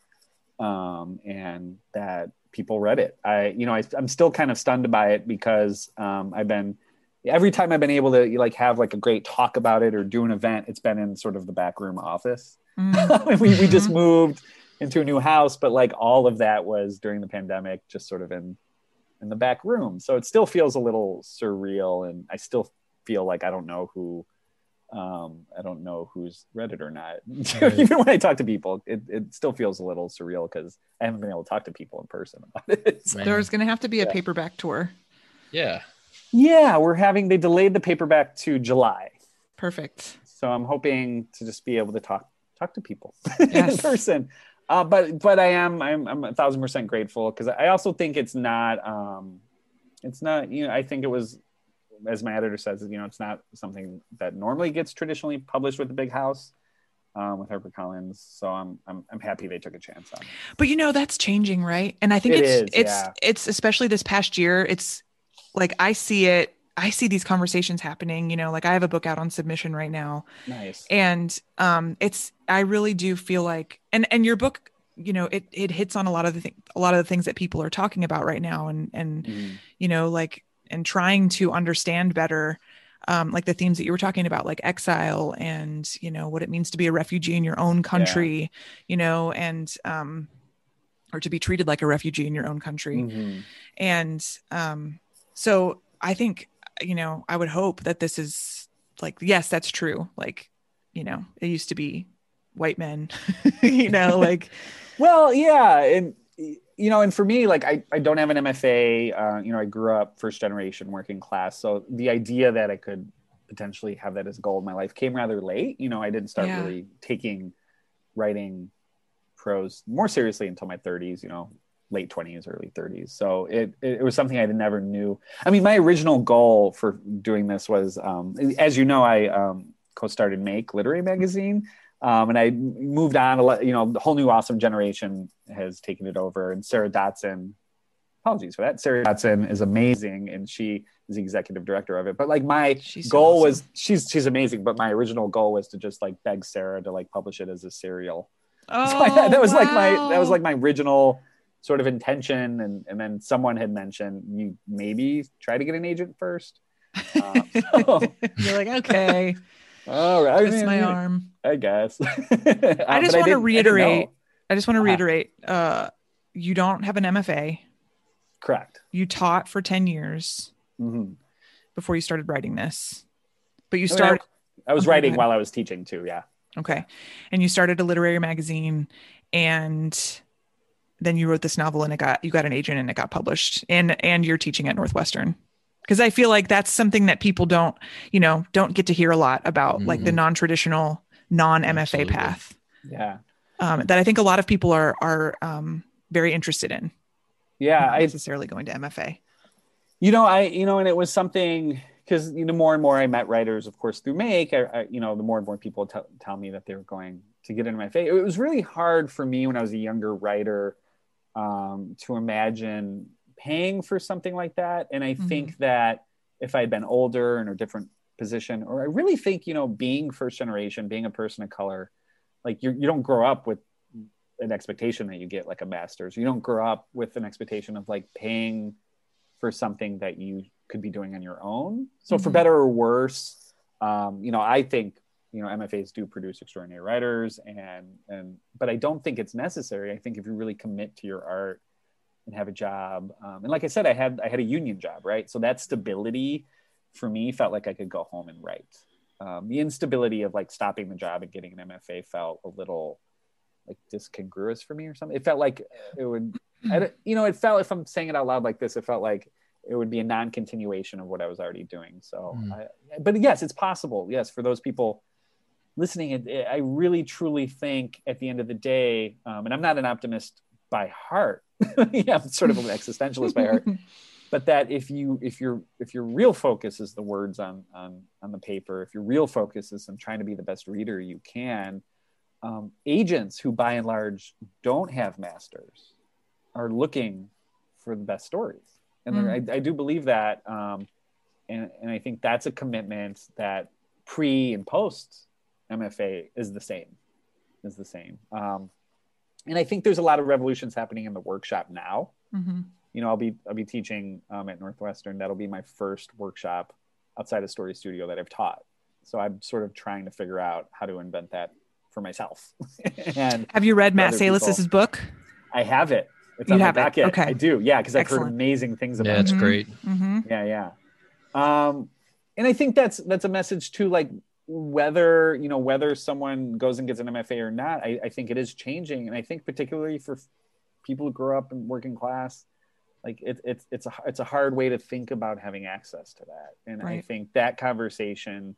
Um, and that people read it. I, you know, I, I'm still kind of stunned by it because um, I've been, every time I've been able to like have like a great talk about it or do an event, it's been in sort of the back room office. Mm-hmm. we, we just moved into a new house, but like all of that was during the pandemic, just sort of in, in the back room. So it still feels a little surreal. And I still feel like I don't know who, um, I don't know who's read it or not. Right. Even when I talk to people, it, it still feels a little surreal because I haven't been able to talk to people in person about it. So, there's going to have to be a yeah. paperback tour. Yeah. Yeah. We're having, they delayed the paperback to July. Perfect. So I'm hoping to just be able to talk, talk to people yes. in person. Uh, but, but I am, I'm, I'm a thousand percent grateful because I also think it's not, um, it's not, you know, I think it was, as my editor says, you know, it's not something that normally gets traditionally published with a big house, um, with HarperCollins. So I'm, I'm, I'm happy they took a chance on it. But you know, that's changing, right? And I think it it's, is, it's, yeah. it's especially this past year. It's like, I see it, I see these conversations happening, you know, like I have a book out on submission right now. Nice. And, um, it's, I really do feel like, and, and your book, you know, it, it hits on a lot of the things, a lot of the things that people are talking about right now. And, and, mm. you know, like, and trying to understand better, um, like the themes that you were talking about, like exile and, you know, what it means to be a refugee in your own country, yeah. you know, and, um, or to be treated like a refugee in your own country. Mm-hmm. And, um, so I think, you know, I would hope that this is like, yes, that's true. Like, you know, it used to be white men, you know, like, well, yeah. And, you know, and for me, like, I, I don't have an M F A, uh, you know, I grew up first generation working class. So the idea that I could potentially have that as a goal in my life came rather late. You know, I didn't start yeah. really taking writing prose more seriously until my thirties, you know, late twenties, early thirties. So it, it was something I never knew. I mean, my original goal for doing this was, um, as you know, I um, co-started Make Literary Magazine. Um, and I moved on, a lot, you know, the whole new awesome generation has taken it over. And Sarah Dotson, apologies for that. Sarah Dotson is amazing. And she is the executive director of it. But like my she's goal so awesome. was, she's, she's amazing. But my original goal was to just like beg Sarah to like publish it as a serial. Oh, so I, that was wow. like my, that was like my original sort of intention. And, and then someone had mentioned you maybe try to get an agent first. Um, so. You're like, okay. All right. Twist I mean, my arm. I guess. I just want to reiterate. I, I just want to reiterate. Uh, you don't have an M F A. Correct. You taught for ten years mm-hmm. before you started writing this, but you I started. Mean, I, I was okay, writing while I was teaching too. Yeah. Okay, and you started a literary magazine, and then you wrote this novel, and it got you got an agent, and it got published, and and you're teaching at Northwestern. Because I feel like that's something that people don't, you know, don't get to hear a lot about, mm-hmm. like the non-traditional, non-M F A Absolutely. path. Yeah. Um, that I think a lot of people are are um, very interested in. Yeah, not I necessarily going to M F A. You know, I you know, and it was something because you know more and more I met writers, of course, through Make. I, I, you know, the more and more people t- tell me that they were going to get an M F A. It was really hard for me when I was a younger writer um, to imagine paying for something like that. And I mm-hmm. think that if I'd been older and a different position, or I really think, you know, being first generation, being a person of color, like you you don't grow up with an expectation that you get like a master's. You don't grow up with an expectation of like paying for something that you could be doing on your own. So mm-hmm. for better or worse, um, you know, I think, you know, M F As do produce extraordinary writers and, and, but I don't think it's necessary. I think if you really commit to your art and have a job. Um, and like I said, I had, I had a union job, right? So that stability for me felt like I could go home and write. Um, the instability of like stopping the job and getting an M F A felt a little like discongruous for me or something. It felt like it would, I, you know, it felt, if I'm saying it out loud like this, it felt like it would be a non-continuation of what I was already doing. So, mm. I, but yes, it's possible. Yes. For those people listening, it, it, I really truly think at the end of the day, um, and I'm not an optimist by heart. Yeah, I'm sort of an existentialist by heart. But that if you if your if your real focus is the words on on on the paper, if your real focus is on trying to be the best reader you can, um, agents who by and large don't have masters are looking for the best stories, and mm. I, I do believe that, um, and and I think that's a commitment that pre and post M F A is the same, is the same, um, and I think there's a lot of revolutions happening in the workshop now. Mm-hmm. You know, I'll be I'll be teaching um, at Northwestern. That'll be my first workshop outside of Story Studio that I've taught. So I'm sort of trying to figure out how to invent that for myself. And have you read Matt Salis's book? I have it. It's you on have my docket. It. Okay. I do. Yeah, because I've Excellent. heard amazing things about it. Yeah, it's it. great. Mm-hmm. Yeah, yeah. Um, and I think that's that's a message too. Like whether you know whether someone goes and gets an M F A or not, I, I think it is changing, and I think particularly for people who grow up in working class. Like it, it's it's a it's a hard way to think about having access to that, and right. I think that conversation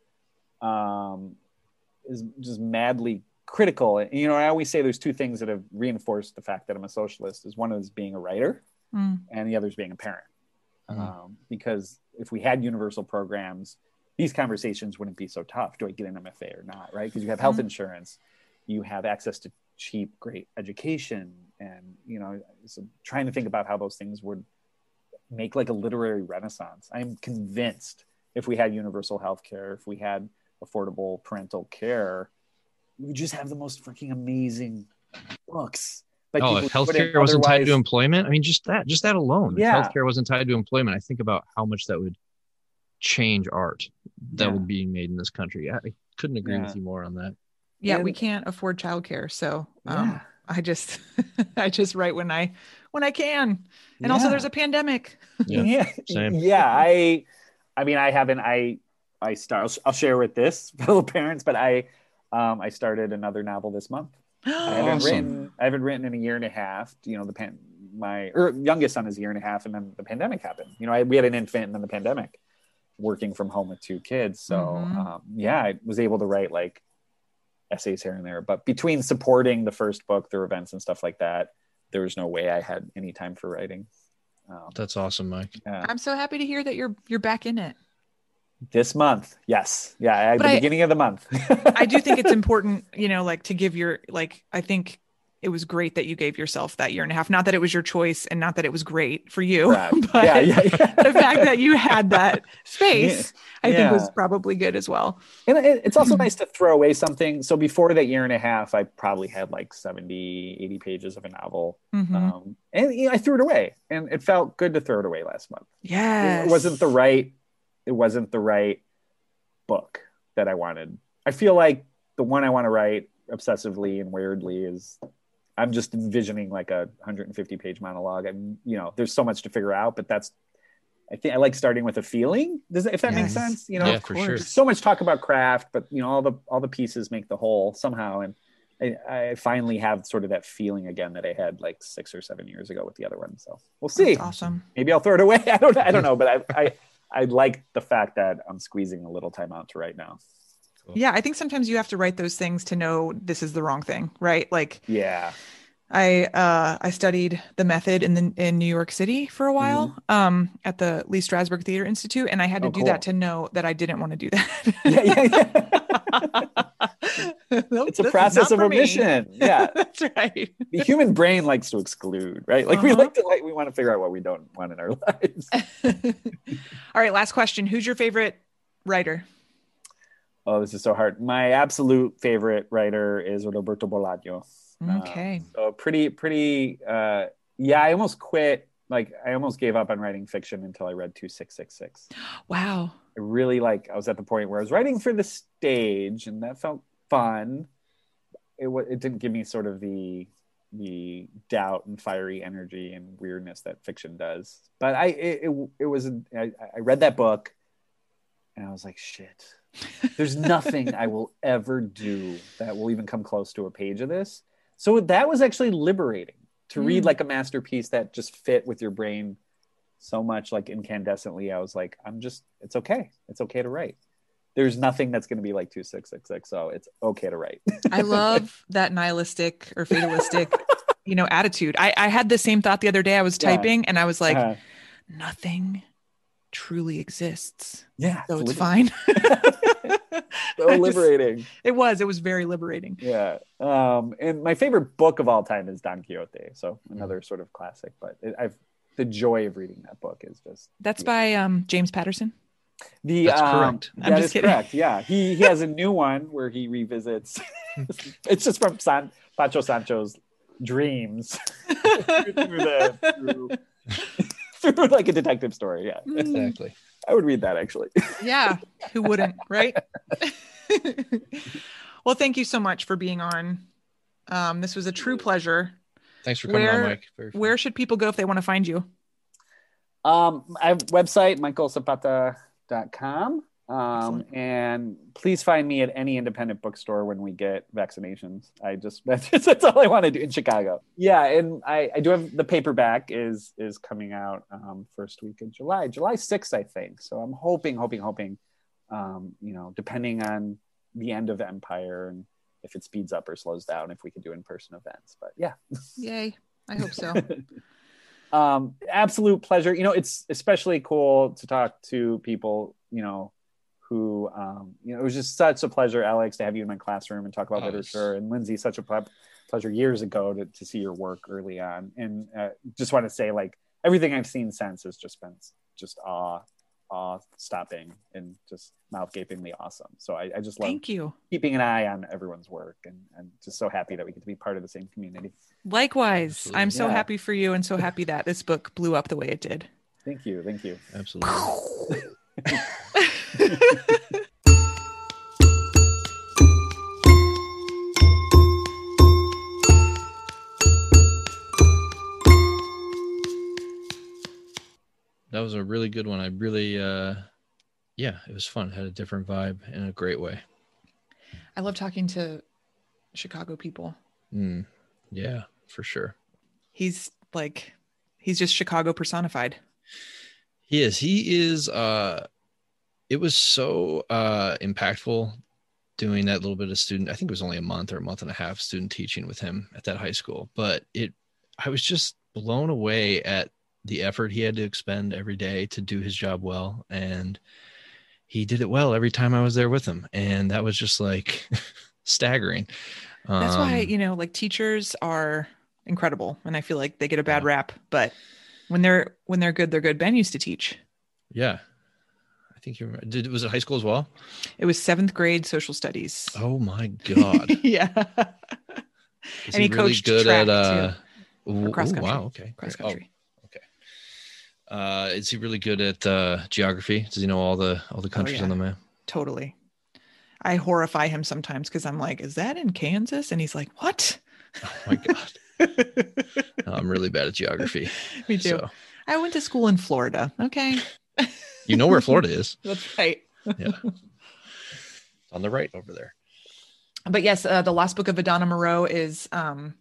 um, is just madly critical. And, you know, I always say there's two things that have reinforced the fact that I'm a socialist. Is one is being a writer, mm. and the other is being a parent. Mm. Um, because if we had universal programs, these conversations wouldn't be so tough. Do I get an M F A or not? Right? Because you have health mm. insurance, you have access to cheap, great education. And, you know, so trying to think about how those things would make like a literary renaissance. I'm convinced if we had universal health care, if we had affordable parental care, we would just have the most freaking amazing books. Like oh, if healthcare wasn't tied to employment, I mean, just that, just that alone. Yeah. If healthcare wasn't tied to employment, I think about how much that would change art that yeah. would be made in this country. I, I couldn't agree yeah. with you more on that. Yeah, and, we can't afford childcare, so um, yeah. I just, I just write when I, when I can, and yeah. also there's a pandemic. Yeah, yeah. Same. yeah. I, I mean, I haven't. I, I start. I'll share with this fellow parents, but I, um, I started another novel this month. I haven't Awesome. written. I haven't written in a year and a half. You know, the pan, my or youngest son is a year and a half, and then the pandemic happened. You know, I, we had an infant, and then the pandemic. Working from home with two kids, so mm-hmm. um, yeah, I was able to write like. Essays here and there, but between supporting the first book through events and stuff like that, there was no way I had any time for writing. Um, That's awesome, Mike. Yeah. I'm so happy to hear that you're you're back in it this month. Yes, yeah, at but the I, beginning of the month. I do think it's important, you know, like to give your like. I think it was great that you gave yourself that year and a half. Not that it was your choice, and not that it was great for you, right. but yeah, yeah, yeah. the fact that you had that space. I yeah. think was probably good as well. And it's also nice to throw away something. So before that year and a half, I probably had like seventy, eighty pages of a novel. Mm-hmm. Um, and you know, I threw it away, and it felt good to throw it away last month. Yes. It wasn't the right, it wasn't the right book that I wanted. I feel like the one I want to write obsessively and weirdly is, I'm just envisioning like a one hundred fifty page monologue. And, you know, there's so much to figure out, but that's, I think I like starting with a feeling. Does that, if that yes. makes sense? You know, yeah, of for course. sure. So much talk about craft, but you know, all the all the pieces make the whole somehow. And I, I finally have sort of that feeling again that I had like six or seven years ago with the other one. So we'll see. That's awesome. Maybe I'll throw it away. I don't. I don't know. But I I I like the fact that I'm squeezing a little time out to write now. Cool. Yeah, I think sometimes you have to write those things to know this is the wrong thing, right? Like yeah. I uh, I studied the method in the in New York City for a while mm-hmm. um, at the Lee Strasberg Theater Institute, and I had to oh, do cool. that to know that I didn't want to do that. yeah, yeah, yeah. nope, it's a process of omission. Yeah, that's right. The human brain likes to exclude, right? Like uh-huh. we like to like we want to figure out what we don't want in our lives. All right, last question: who's your favorite writer? Oh, this is so hard. My absolute favorite writer is Roberto Bolaño. Okay. Um, so pretty, pretty, uh, yeah, I almost quit. Like I almost gave up on writing fiction until I read two six six six. Wow. I really like, I was at the point where I was writing for the stage and that felt fun. It w- it didn't give me sort of the, the doubt and fiery energy and weirdness that fiction does. But I, it, it, it was, I, I read that book and I was like, shit, there's nothing I will ever do that will even come close to a page of this. So that was actually liberating to Mm. read like a masterpiece that just fit with your brain so much, like incandescently. I was like, I'm just, it's okay. It's okay to write. There's nothing that's going to be like two six six six, so it's okay to write. I love that nihilistic or fatalistic, you know, attitude. I, I had the same thought the other day. I was Yeah. typing and I was like, Uh, nothing truly exists. yeah. So it's liber- fine. So I just- liberating. it was, it was very liberating. Yeah. Um, and my favorite book of all time is Don Quixote. So another sort of classic, but it, I've, the joy of reading that book is just. That's by um, James Patterson. The, That's um, correct. I'm that just is kidding. correct. Yeah. He, he has a new one where he revisits. It's just from San, Pancho Sancho's dreams through, the, through, through like a detective story. Yeah. Mm, Exactly. I would read that actually. yeah. Who wouldn't, right? Well, thank you so much for being on. Um, this was a true pleasure. Thanks for coming Where- on, Mike. Very fun. Where should people go if they want to find you? Um, I have a website, michael zapata dot com. Um, Excellent. and please find me at any independent bookstore when we get vaccinations. I just, that's, that's all I want to do in Chicago. Yeah. And I, I do have the paperback is, is coming out, um, first week of July, July sixth, I think. So I'm hoping, hoping, hoping, um, you know, depending on the end of Empire and if it speeds up or slows down, if we could do in-person events, but yeah. Yay. I hope so. um, absolute pleasure. You know, it's especially cool to talk to people, you know, who, um, you know, it was just such a pleasure, Alex, to have you in my classroom and talk about Oh, literature. And Lindsay, such a ple- pleasure years ago to, to see your work early on. And uh, just want to say, like, everything I've seen since has just been just awe, awe stopping and just mouth gapingly awesome. So I, I just love Thank you. keeping an eye on everyone's work, and, and just so happy that we get to be part of the same community. Likewise. Absolutely. I'm so Yeah. happy for you and so happy that this book blew up the way it did. Thank you. Thank you. Absolutely. That was a really good one. I really, uh, yeah, it was fun. It had a different vibe in a great way. I love talking to Chicago people. Mm, yeah, for sure. He's like, he's just Chicago personified. He is. He is. Uh, it was so uh, impactful doing that little bit of student. I think it was only a month or a month and a half student teaching with him at that high school. But it, I was just blown away at the effort he had to expend every day to do his job well, and he did it well every time I was there with him, and that was just like staggering. That's why, Um, you know, like teachers are incredible and I feel like they get a bad Yeah. rap, but when they're, when they're good, they're good. Ben used to teach. Yeah, I think you did. Was it high school as well? It was seventh grade social studies. Oh my god! yeah. Is And he coached good track, at uh? Or ooh, cross ooh, country. wow. Okay. Cross Oh, country. Uh, is he really good at uh, geography? Does he know all the all the countries yeah. on the map? Totally. I horrify him sometimes because I'm like, is that in Kansas? And he's like, what? Oh my god, No, I'm really bad at geography. Me too. So I went to school in Florida. Okay. you know where Florida is? That's right. Yeah, it's on the right over there. But yes, uh, the Lost Book of Adana Moreau is um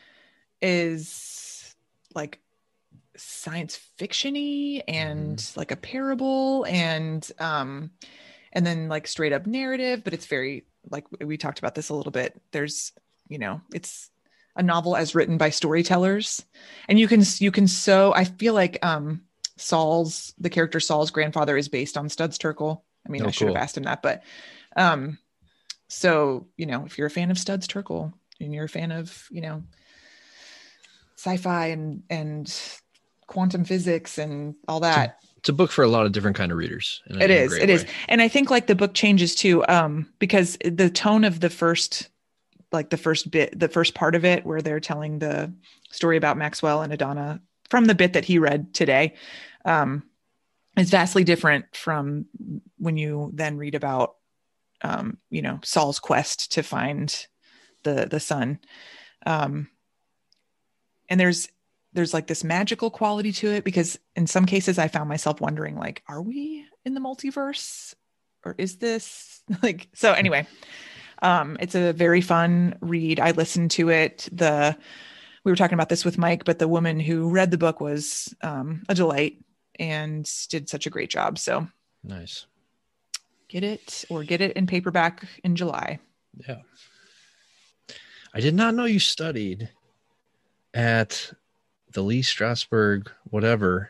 is like science fiction-y and like a parable and um and then like straight up narrative, but it's very, like we talked about this a little bit, there's, you know, it's a novel as written by storytellers, and you can you can so I feel like um Saul's the character Saul's grandfather is based on Studs Terkel. I mean, Oh, I should have cool. asked him that, but um so, you know, if you're a fan of Studs Terkel and you're a fan of, you know, sci-fi and and quantum physics and all that, It's a book for a lot of different kind of readers. in a- it in a is great it is way. and I think like the book changes too, um because the tone of the first like the first bit the first part of it where they're telling the story about Maxwell and Adana from the bit that he read today um is vastly different from when you then read about um you know Saul's quest to find the the son, um and there's there's like this magical quality to it, because in some cases I found myself wondering, like, are we in the multiverse or is this like, so anyway, Um, it's a very fun read. I listened to it. The we were talking about this with Mike, but the woman who read the book was um, a delight and did such a great job. So nice. Get it or get it in paperback in July. Yeah. I did not know you studied at the Lee Strasberg, whatever.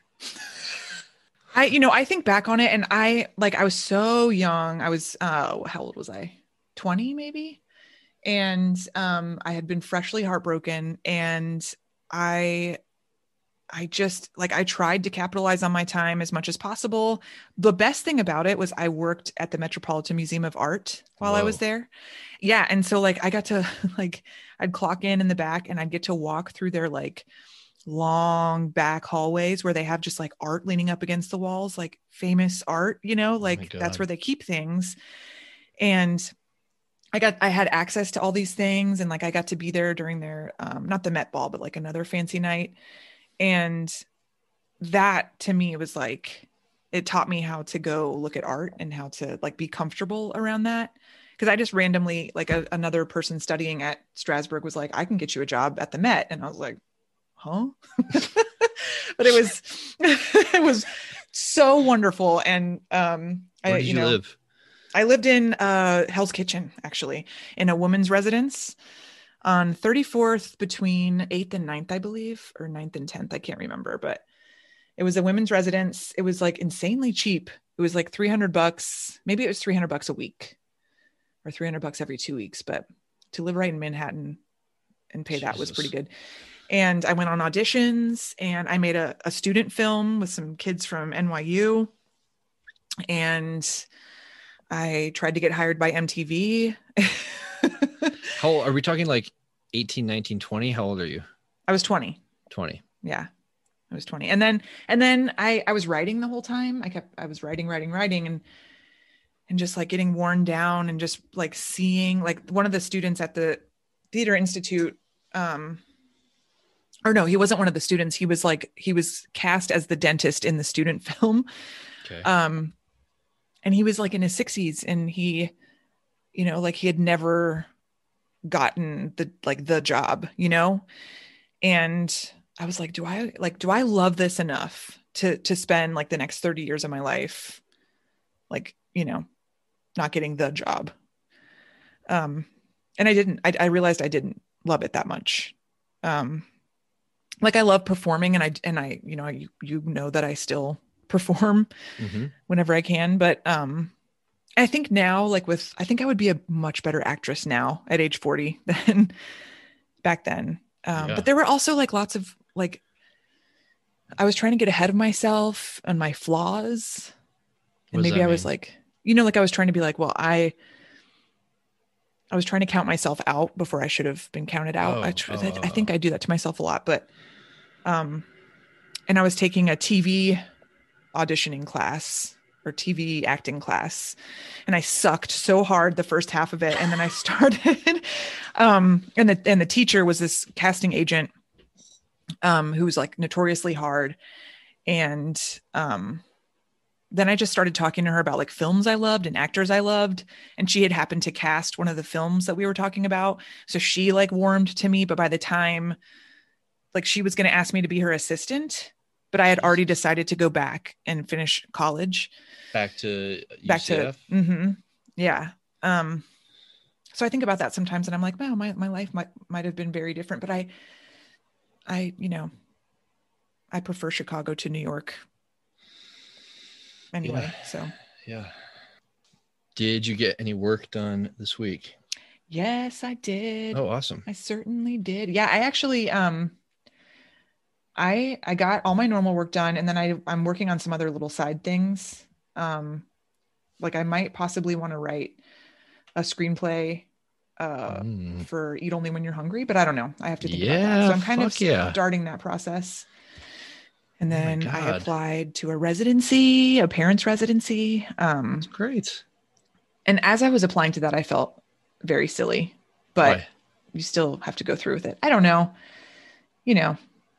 I, you know, I think back on it and I like, I was so young. I was, uh, how old was I? twenty maybe. And, um, I had been freshly heartbroken and I, I just like, I tried to capitalize on my time as much as possible. The best thing about it was I worked at the Metropolitan Museum of Art while Whoa. I was there. Yeah. And so like, I got to like, I'd clock in in the back and I'd get to walk through their like long back hallways where they have just like art leaning up against the walls, like famous art, you know, like God. that's where they keep things. And I got, I had access to all these things. And like, I got to be there during their, um, not the Met Ball, but like another fancy night. And that to me was like, it taught me how to go look at art and how to like be comfortable around that. Cause I just randomly, like a, another person studying at Strasberg was like, I can get you a job at the Met. And I was like, huh? But it was, it was so wonderful. And, um, Where I, did you you know, live? I lived in, uh, Hell's Kitchen actually in a woman's residence on thirty-fourth between eighth and ninth, I believe, or ninth and tenth. I can't remember, but it was a women's residence. It was like insanely cheap. It was like three hundred bucks. Maybe it was three hundred bucks a week or three hundred bucks every two weeks, but to live right in Manhattan and pay that was Jesus. pretty good. And I went on auditions and I made a, a student film with some kids from N Y U. And I tried to get hired by M T V. How old, are we talking like eighteen, nineteen, twenty? How old are you? I was twenty. twenty. Yeah. I was twenty. And then, and then I, I was writing the whole time. I kept, I was writing, writing, writing and, and just like getting worn down and just like seeing like one of the students at the Theater Institute, um, or no, he wasn't one of the students. He was like, he was cast as the dentist in the student film. Okay. Um, and he was like in his sixties and he, you know, like he had never gotten the, like the job, you know? And I was like, do I like, do I love this enough to, to spend like the next thirty years of my life, like, you know, not getting the job. Um, and I didn't, I, I realized I didn't love it that much. Um, like I love performing and I, and I, you know, you, you know that I still perform Mm-hmm. whenever I can, but, um, I think now, like with, I think I would be a much better actress now at age forty than back then. Um, Yeah. But there were also like lots of like, I was trying to get ahead of myself and my flaws. And What does maybe that I was mean? like, you know, like I was trying to be like, well, I, I was trying to count myself out before I should have been counted out. Oh, I, tr- oh, I, oh, I think I do that to myself a lot, but, um, and I was taking a T V auditioning class or T V acting class. And I sucked so hard the first half of it. And then I started, um, and the, and the teacher was this casting agent, um, who was like notoriously hard. And, um, then I just started talking to her about like films I loved and actors I loved. And she had happened to cast one of the films that we were talking about. So she like warmed to me, but by the time like she was going to ask me to be her assistant, but I had already decided to go back and finish college. Back to Back U C F? to, mm-hmm, yeah. Um, so I think about that sometimes and I'm like, wow, my, my life might, might have been very different, but I, I, you know, I prefer Chicago to New York anyway. Yeah. So, Yeah. Did you get any work done this week? yes, I did. Oh, awesome. I certainly did. Yeah. I actually, um, I, I got all my normal work done and then I, I'm working on some other little side things. Um, like I might possibly want to write a screenplay, uh, Mm. for Eat Only When You're Hungry, but I don't know. I have to think about Yeah, that. So I'm kind of fuck yeah. starting that process. And Oh my then I God. applied to a residency, a parent's residency. Um, That's great. and as I was applying to that, I felt very silly, but Why? you still have to go through with it. I don't know, you know,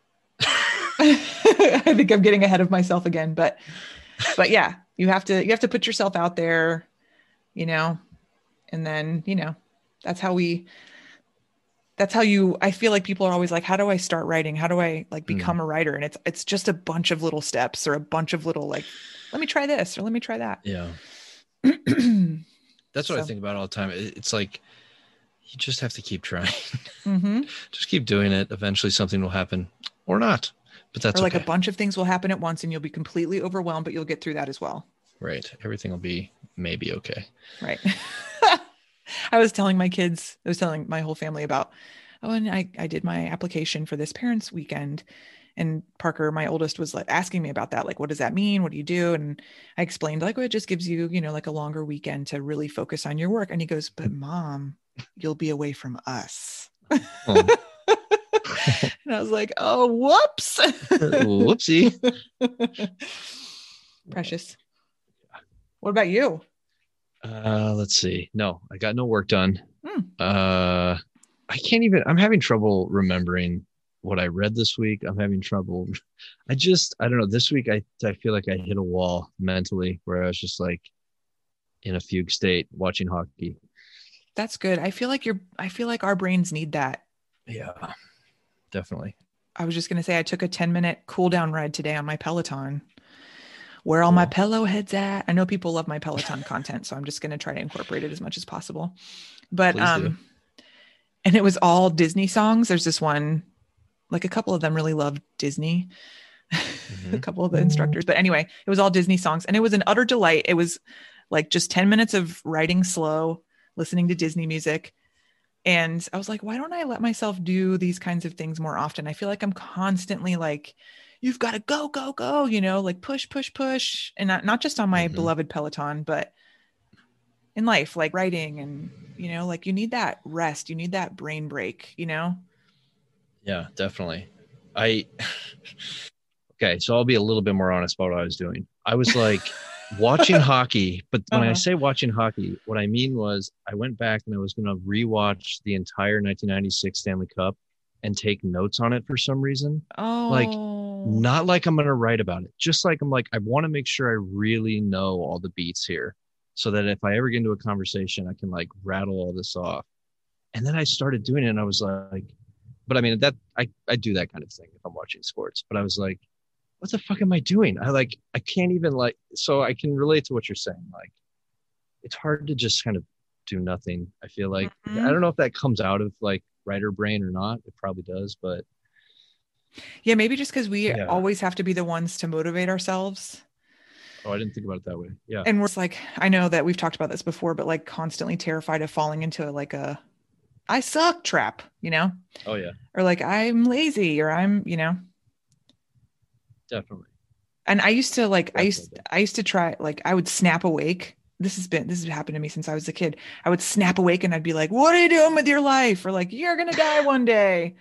I think I'm getting ahead of myself again, but, but yeah, you have to, you have to put yourself out there, you know, and then, you know, That's how we, that's how you, I feel like people are always like, how do I start writing? How do I like become Mm. a writer? And it's, it's just a bunch of little steps or a bunch of little, like, let me try this or let me try that. Yeah. That's what I So- think about all the time. It- It's like, you just have to keep trying. Mm-hmm. Just keep doing it. Eventually something will happen or not, but that's Or like okay. a bunch of things will happen at once and you'll be completely overwhelmed, but you'll get through that as well. Right. Everything will be maybe okay. Right. I was telling my kids, I was telling my whole family about, oh, and I, I did my application for this parents weekend. And Parker, my oldest, was like asking me about that. Like, what does that mean? What do you do? And I explained like, well, it just gives you, you know, like a longer weekend to really focus on your work. And he goes, but mom, you'll be away from us. Oh. And I was like, oh, whoops. Whoopsie. Precious. What about you? Uh, let's see. No, I got no work done. Hmm. Uh, I can't even, I'm having trouble remembering what I read this week. I'm having trouble. I just, I don't know. This week, I, I feel like I hit a wall mentally where I was just like in a fugue state watching hockey. That's good. I feel like you're, I feel like our brains need that. Yeah, definitely. I was just going to say, I took a ten minute cool down ride today on my Peloton. Where all my Cool. pillow heads at. I know people love my Peloton content, so I'm just going to try to incorporate it as much as possible. But, Please do. um, and it was all Disney songs. There's this one, like a couple of them really love Disney, a Mhm. couple of the instructors, but anyway, it was all Disney songs and it was an utter delight. It was like just ten minutes of riding slow, listening to Disney music. And I was like, why don't I let myself do these kinds of things more often? I feel like I'm constantly like, you've got to go, go, go, you know, like push, push, push. And not, not just on my Mhm. beloved Peloton, but in life, like writing and, you know, like you need that rest. You need that brain break, you know? Yeah, definitely. I, okay, so I'll be a little bit more honest about what I was doing. I was like watching hockey, but when I Uh-huh. say watching hockey, what I mean was I went back and I was going to rewatch the entire nineteen ninety-six Stanley Cup and take notes on it for some reason. Oh, Like, Not like I'm going to write about it, just like I'm like, I want to make sure I really know all the beats here so that if I ever get into a conversation, I can like rattle all this off. And then I started doing it and I was like, but I mean, that I, I do that kind of thing if I'm watching sports, but I was like, what the fuck am I doing? I like, I can't even like, so I can relate to what you're saying. Like, it's hard to just kind of do nothing. I feel like, Mhm. I don't know if that comes out of like writer brain or not. It probably does, but yeah, maybe just because we Yeah. always have to be the ones to motivate ourselves. oh, I didn't think about it that way. Yeah. And we're just like, I know that we've talked about this before, but like constantly terrified of falling into like a I suck trap, you know, Oh yeah, or like I'm lazy or I'm, you know, definitely. and I used to like, I used, Definitely. I used to try, like, I would snap awake. This has been, this has happened to me since I was a kid. I would snap awake and I'd be like, what are you doing with your life? Or like, you're going to die one day.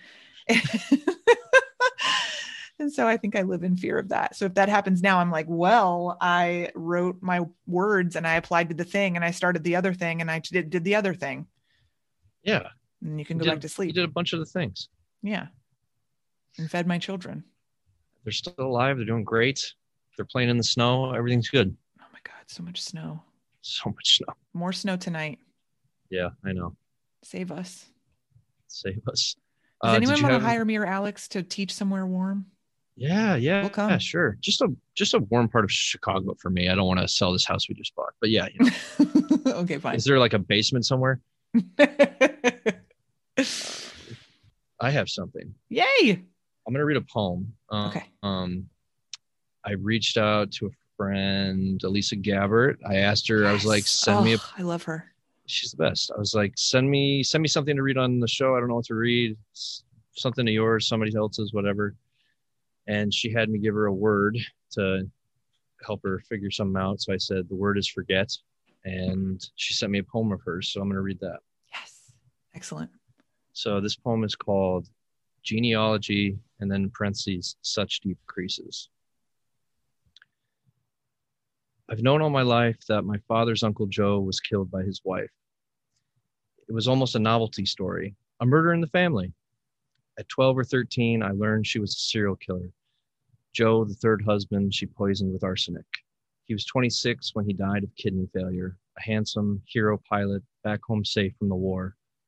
And so I think I live in fear of that. So if that happens now, I'm like, well, I wrote my words and I applied to the thing and I started the other thing and I did, did the other thing. Yeah. And you can You go did- back to You sleep. did a bunch of the things. Yeah. And fed my children. They're still alive. They're doing great. They're playing in the snow. Everything's good. Oh my God, so much snow. So much snow. More snow tonight. Yeah, I know. Save us. Save us. Does Uh, did anyone you want to have- hire me or Alex to teach somewhere warm? Yeah, yeah, We'll come. yeah, sure. Just a just a warm part of Chicago for me. I don't want to sell this house we just bought, but yeah. You know. Okay, fine. Is there like a basement somewhere? I have something. Yay. I'm gonna read a poem. Um, Okay. Um, I reached out to a friend, Elisa Gabbert. I asked her. I was like, Yes. send me a. Oh, I love her. She's the best. I was like, send me send me something to read on the show. I don't know what to read. S- Something of yours, somebody else's, whatever. And she had me give her a word to help her figure something out. So I said the word is forget, and she sent me a poem of hers. So I'm going to read that. Yes. Excellent. So this poem is called Genealogy, and then in parentheses, Such Deep Creases. I've known all my life that my father's Uncle Joe was killed by his wife. It was almost a novelty story, a murder in the family. At twelve or thirteen, I learned she was a serial killer. Joe, the third husband, she poisoned with arsenic. He was twenty-six when he died of kidney failure, a handsome hero pilot back home safe from the war.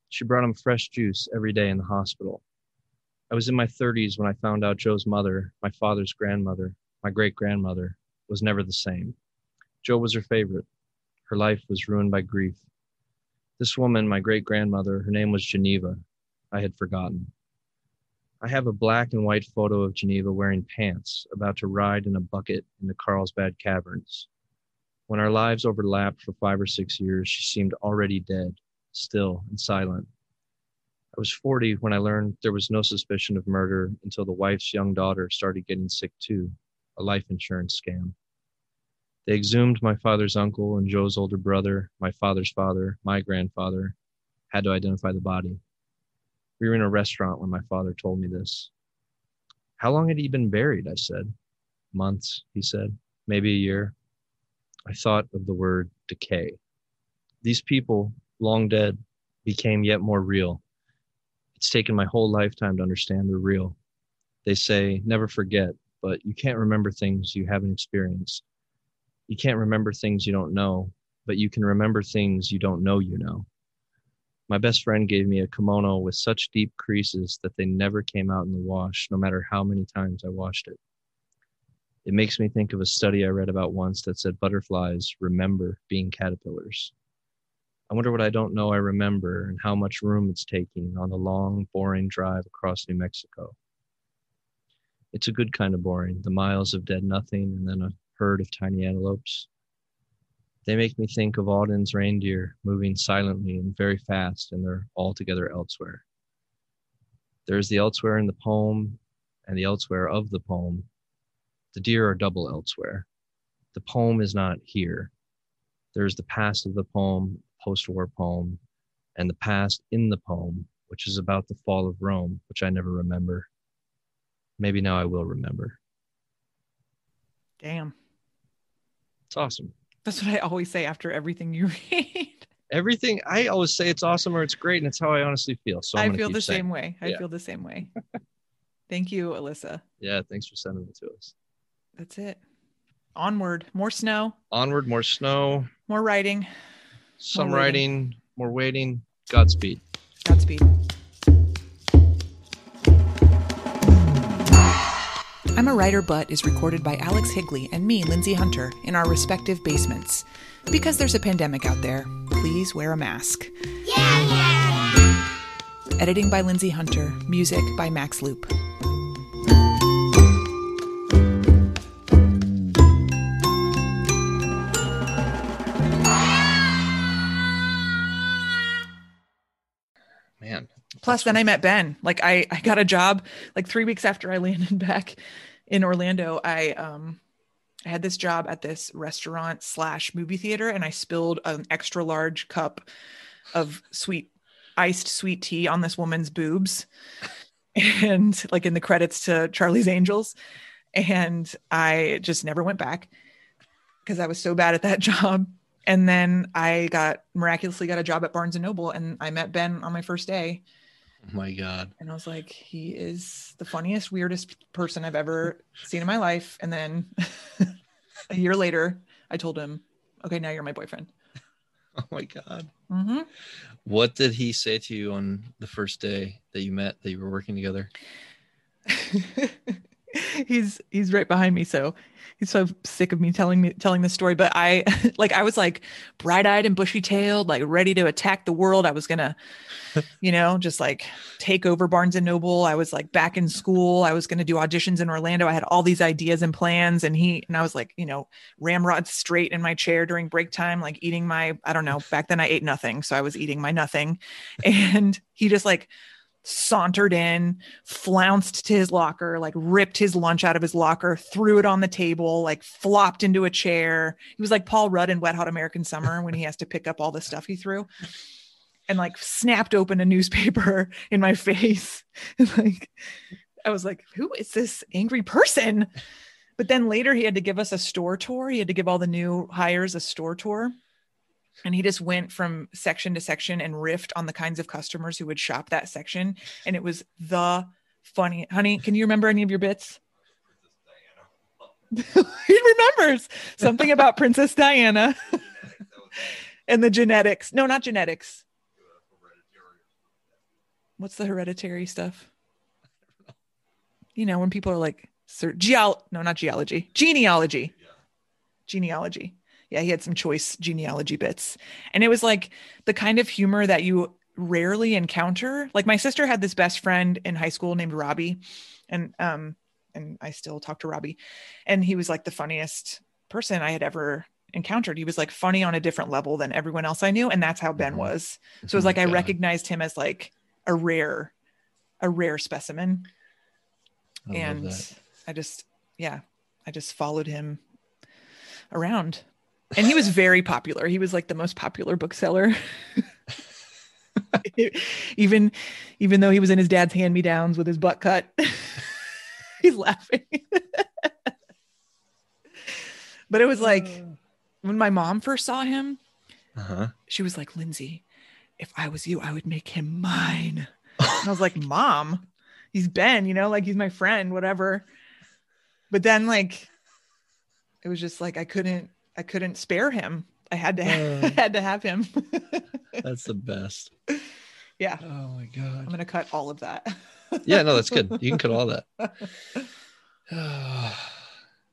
She brought him fresh juice every day in the hospital. I was in my thirties when I found out Joe's mother, my father's grandmother, my great-grandmother, was never the same. Joe was her favorite. Her life was ruined by grief. This woman, my great-grandmother, her name was Geneva. I had forgotten. I have a black and white photo of Geneva wearing pants, about to ride in a bucket in the Carlsbad Caverns. When our lives overlapped for five or six years, she seemed already dead, still and silent. I was forty when I learned there was no suspicion of murder until the wife's young daughter started getting sick too, a life insurance scam. They exhumed my father's uncle and Joe's older brother, my father's father, my grandfather, had to identify the body. We were in a restaurant when my father told me this. How long had he been buried? I said. Months, he said, maybe a year. I thought of the word decay. These people, long dead, became yet more real. It's taken my whole lifetime to understand they're real. They say, never forget, but you can't remember things you haven't experienced. You can't remember things you don't know, but you can remember things you don't know you know. My best friend gave me a kimono with such deep creases that they never came out in the wash, no matter how many times I washed it. It makes me think of a study I read about once that said butterflies remember being caterpillars. I wonder what I don't know I remember and how much room it's taking on the long, boring drive across New Mexico. It's a good kind of boring, the miles of dead nothing and then a herd of tiny antelopes. They make me think of Auden's reindeer moving silently and very fast, and they're altogether elsewhere. There's the elsewhere in the poem and the elsewhere of the poem. The deer are double elsewhere. The poem is not here. There's the past of the poem, post-war poem, and the past in the poem, which is about the fall of Rome, which I never remember. Maybe now I will remember. Damn. It's awesome. That's what I always say after everything you read. Everything, I always say it's awesome or it's great, and it's how I honestly feel. So I'm I feel the saying. same way. I yeah. feel the same way. Thank you, Alyssa. Yeah, thanks for sending it to us. That's it. Onward. More snow. Onward, more snow. More writing. Some more writing, more waiting. Godspeed. Godspeed. I'm a Writer But is recorded by Alex Higley and me, Lindsay Hunter, in our respective basements. Because there's a pandemic out there, please wear a mask. Yeah, yeah. Editing by Lindsay Hunter. Music by Max Loop. Man. Plus, then I met Ben. Like I, I got a job like three weeks after I landed back in Orlando. I um I had this job at this restaurant slash movie theater, and I spilled an extra large cup of sweet iced sweet tea on this woman's boobs, and like in the credits to Charlie's Angels. And I just never went back because I was so bad at that job. And then I got miraculously got a job at Barnes and Noble, and I met Ben on my first day. Oh my God. And I was like, he is the funniest, weirdest person I've ever seen in my life. And then a year later, I told him, okay, now you're my boyfriend. Oh my God. Mm-hmm. What did he say to you on the first day that you met, that you were working together? he's he's right behind me, so he's so sick of me telling me telling this story. But I like I was like bright-eyed and bushy-tailed, like ready to attack the world. I was gonna, you know, just like take over Barnes and Noble. I was like back in school. I was gonna do auditions in Orlando. I had all these ideas and plans, and he and I was like, you know, ramrod straight in my chair during break time, like eating my I don't know. Back then I ate nothing, so I was eating my nothing, and he just like sauntered in, flounced to his locker, like ripped his lunch out of his locker, threw it on the table, like flopped into a chair. He was like Paul Rudd in Wet Hot American Summer when he has to pick up all the stuff he threw, and like snapped open a newspaper in my face. Like I was like, who is this angry person? But then later he had to give us a store tour. He had to give all the new hires a store tour. And he just went from section to section and riffed on the kinds of customers who would shop that section. And it was the funny. Honey, can you remember any of your bits? He remembers something about Princess Diana and the genetics. No, not genetics. what's the hereditary stuff? You know, when people are like, Sir, geol, no, not geology, genealogy, genealogy. Yeah, he had some choice genealogy bits. And it was like the kind of humor that you rarely encounter. Like my sister had this best friend in high school named Robbie. And, um, and I still talk to Robbie. And he was like the funniest person I had ever encountered. He was like funny on a different level than everyone else I knew. And that's how Ben was. So it was like, I God. recognized him as like a rare, a rare specimen. I love And that. I just, yeah, I just followed him around. And he was very popular. He was like the most popular bookseller. even, even though he was in his dad's hand-me-downs with his butt cut. He's laughing. But it was like, when my mom first saw him, Uh-huh. she was like, Lindsay, if I was you, I would make him mine. And I was like, Mom, he's Ben, you know, like he's my friend, whatever. But then like, it was just like, I couldn't, I couldn't spare him. I had to, Uh. I had to have him. That's the best. Yeah. Oh my I'm God. going to cut all of that. Yeah, no, that's good. You can cut all that.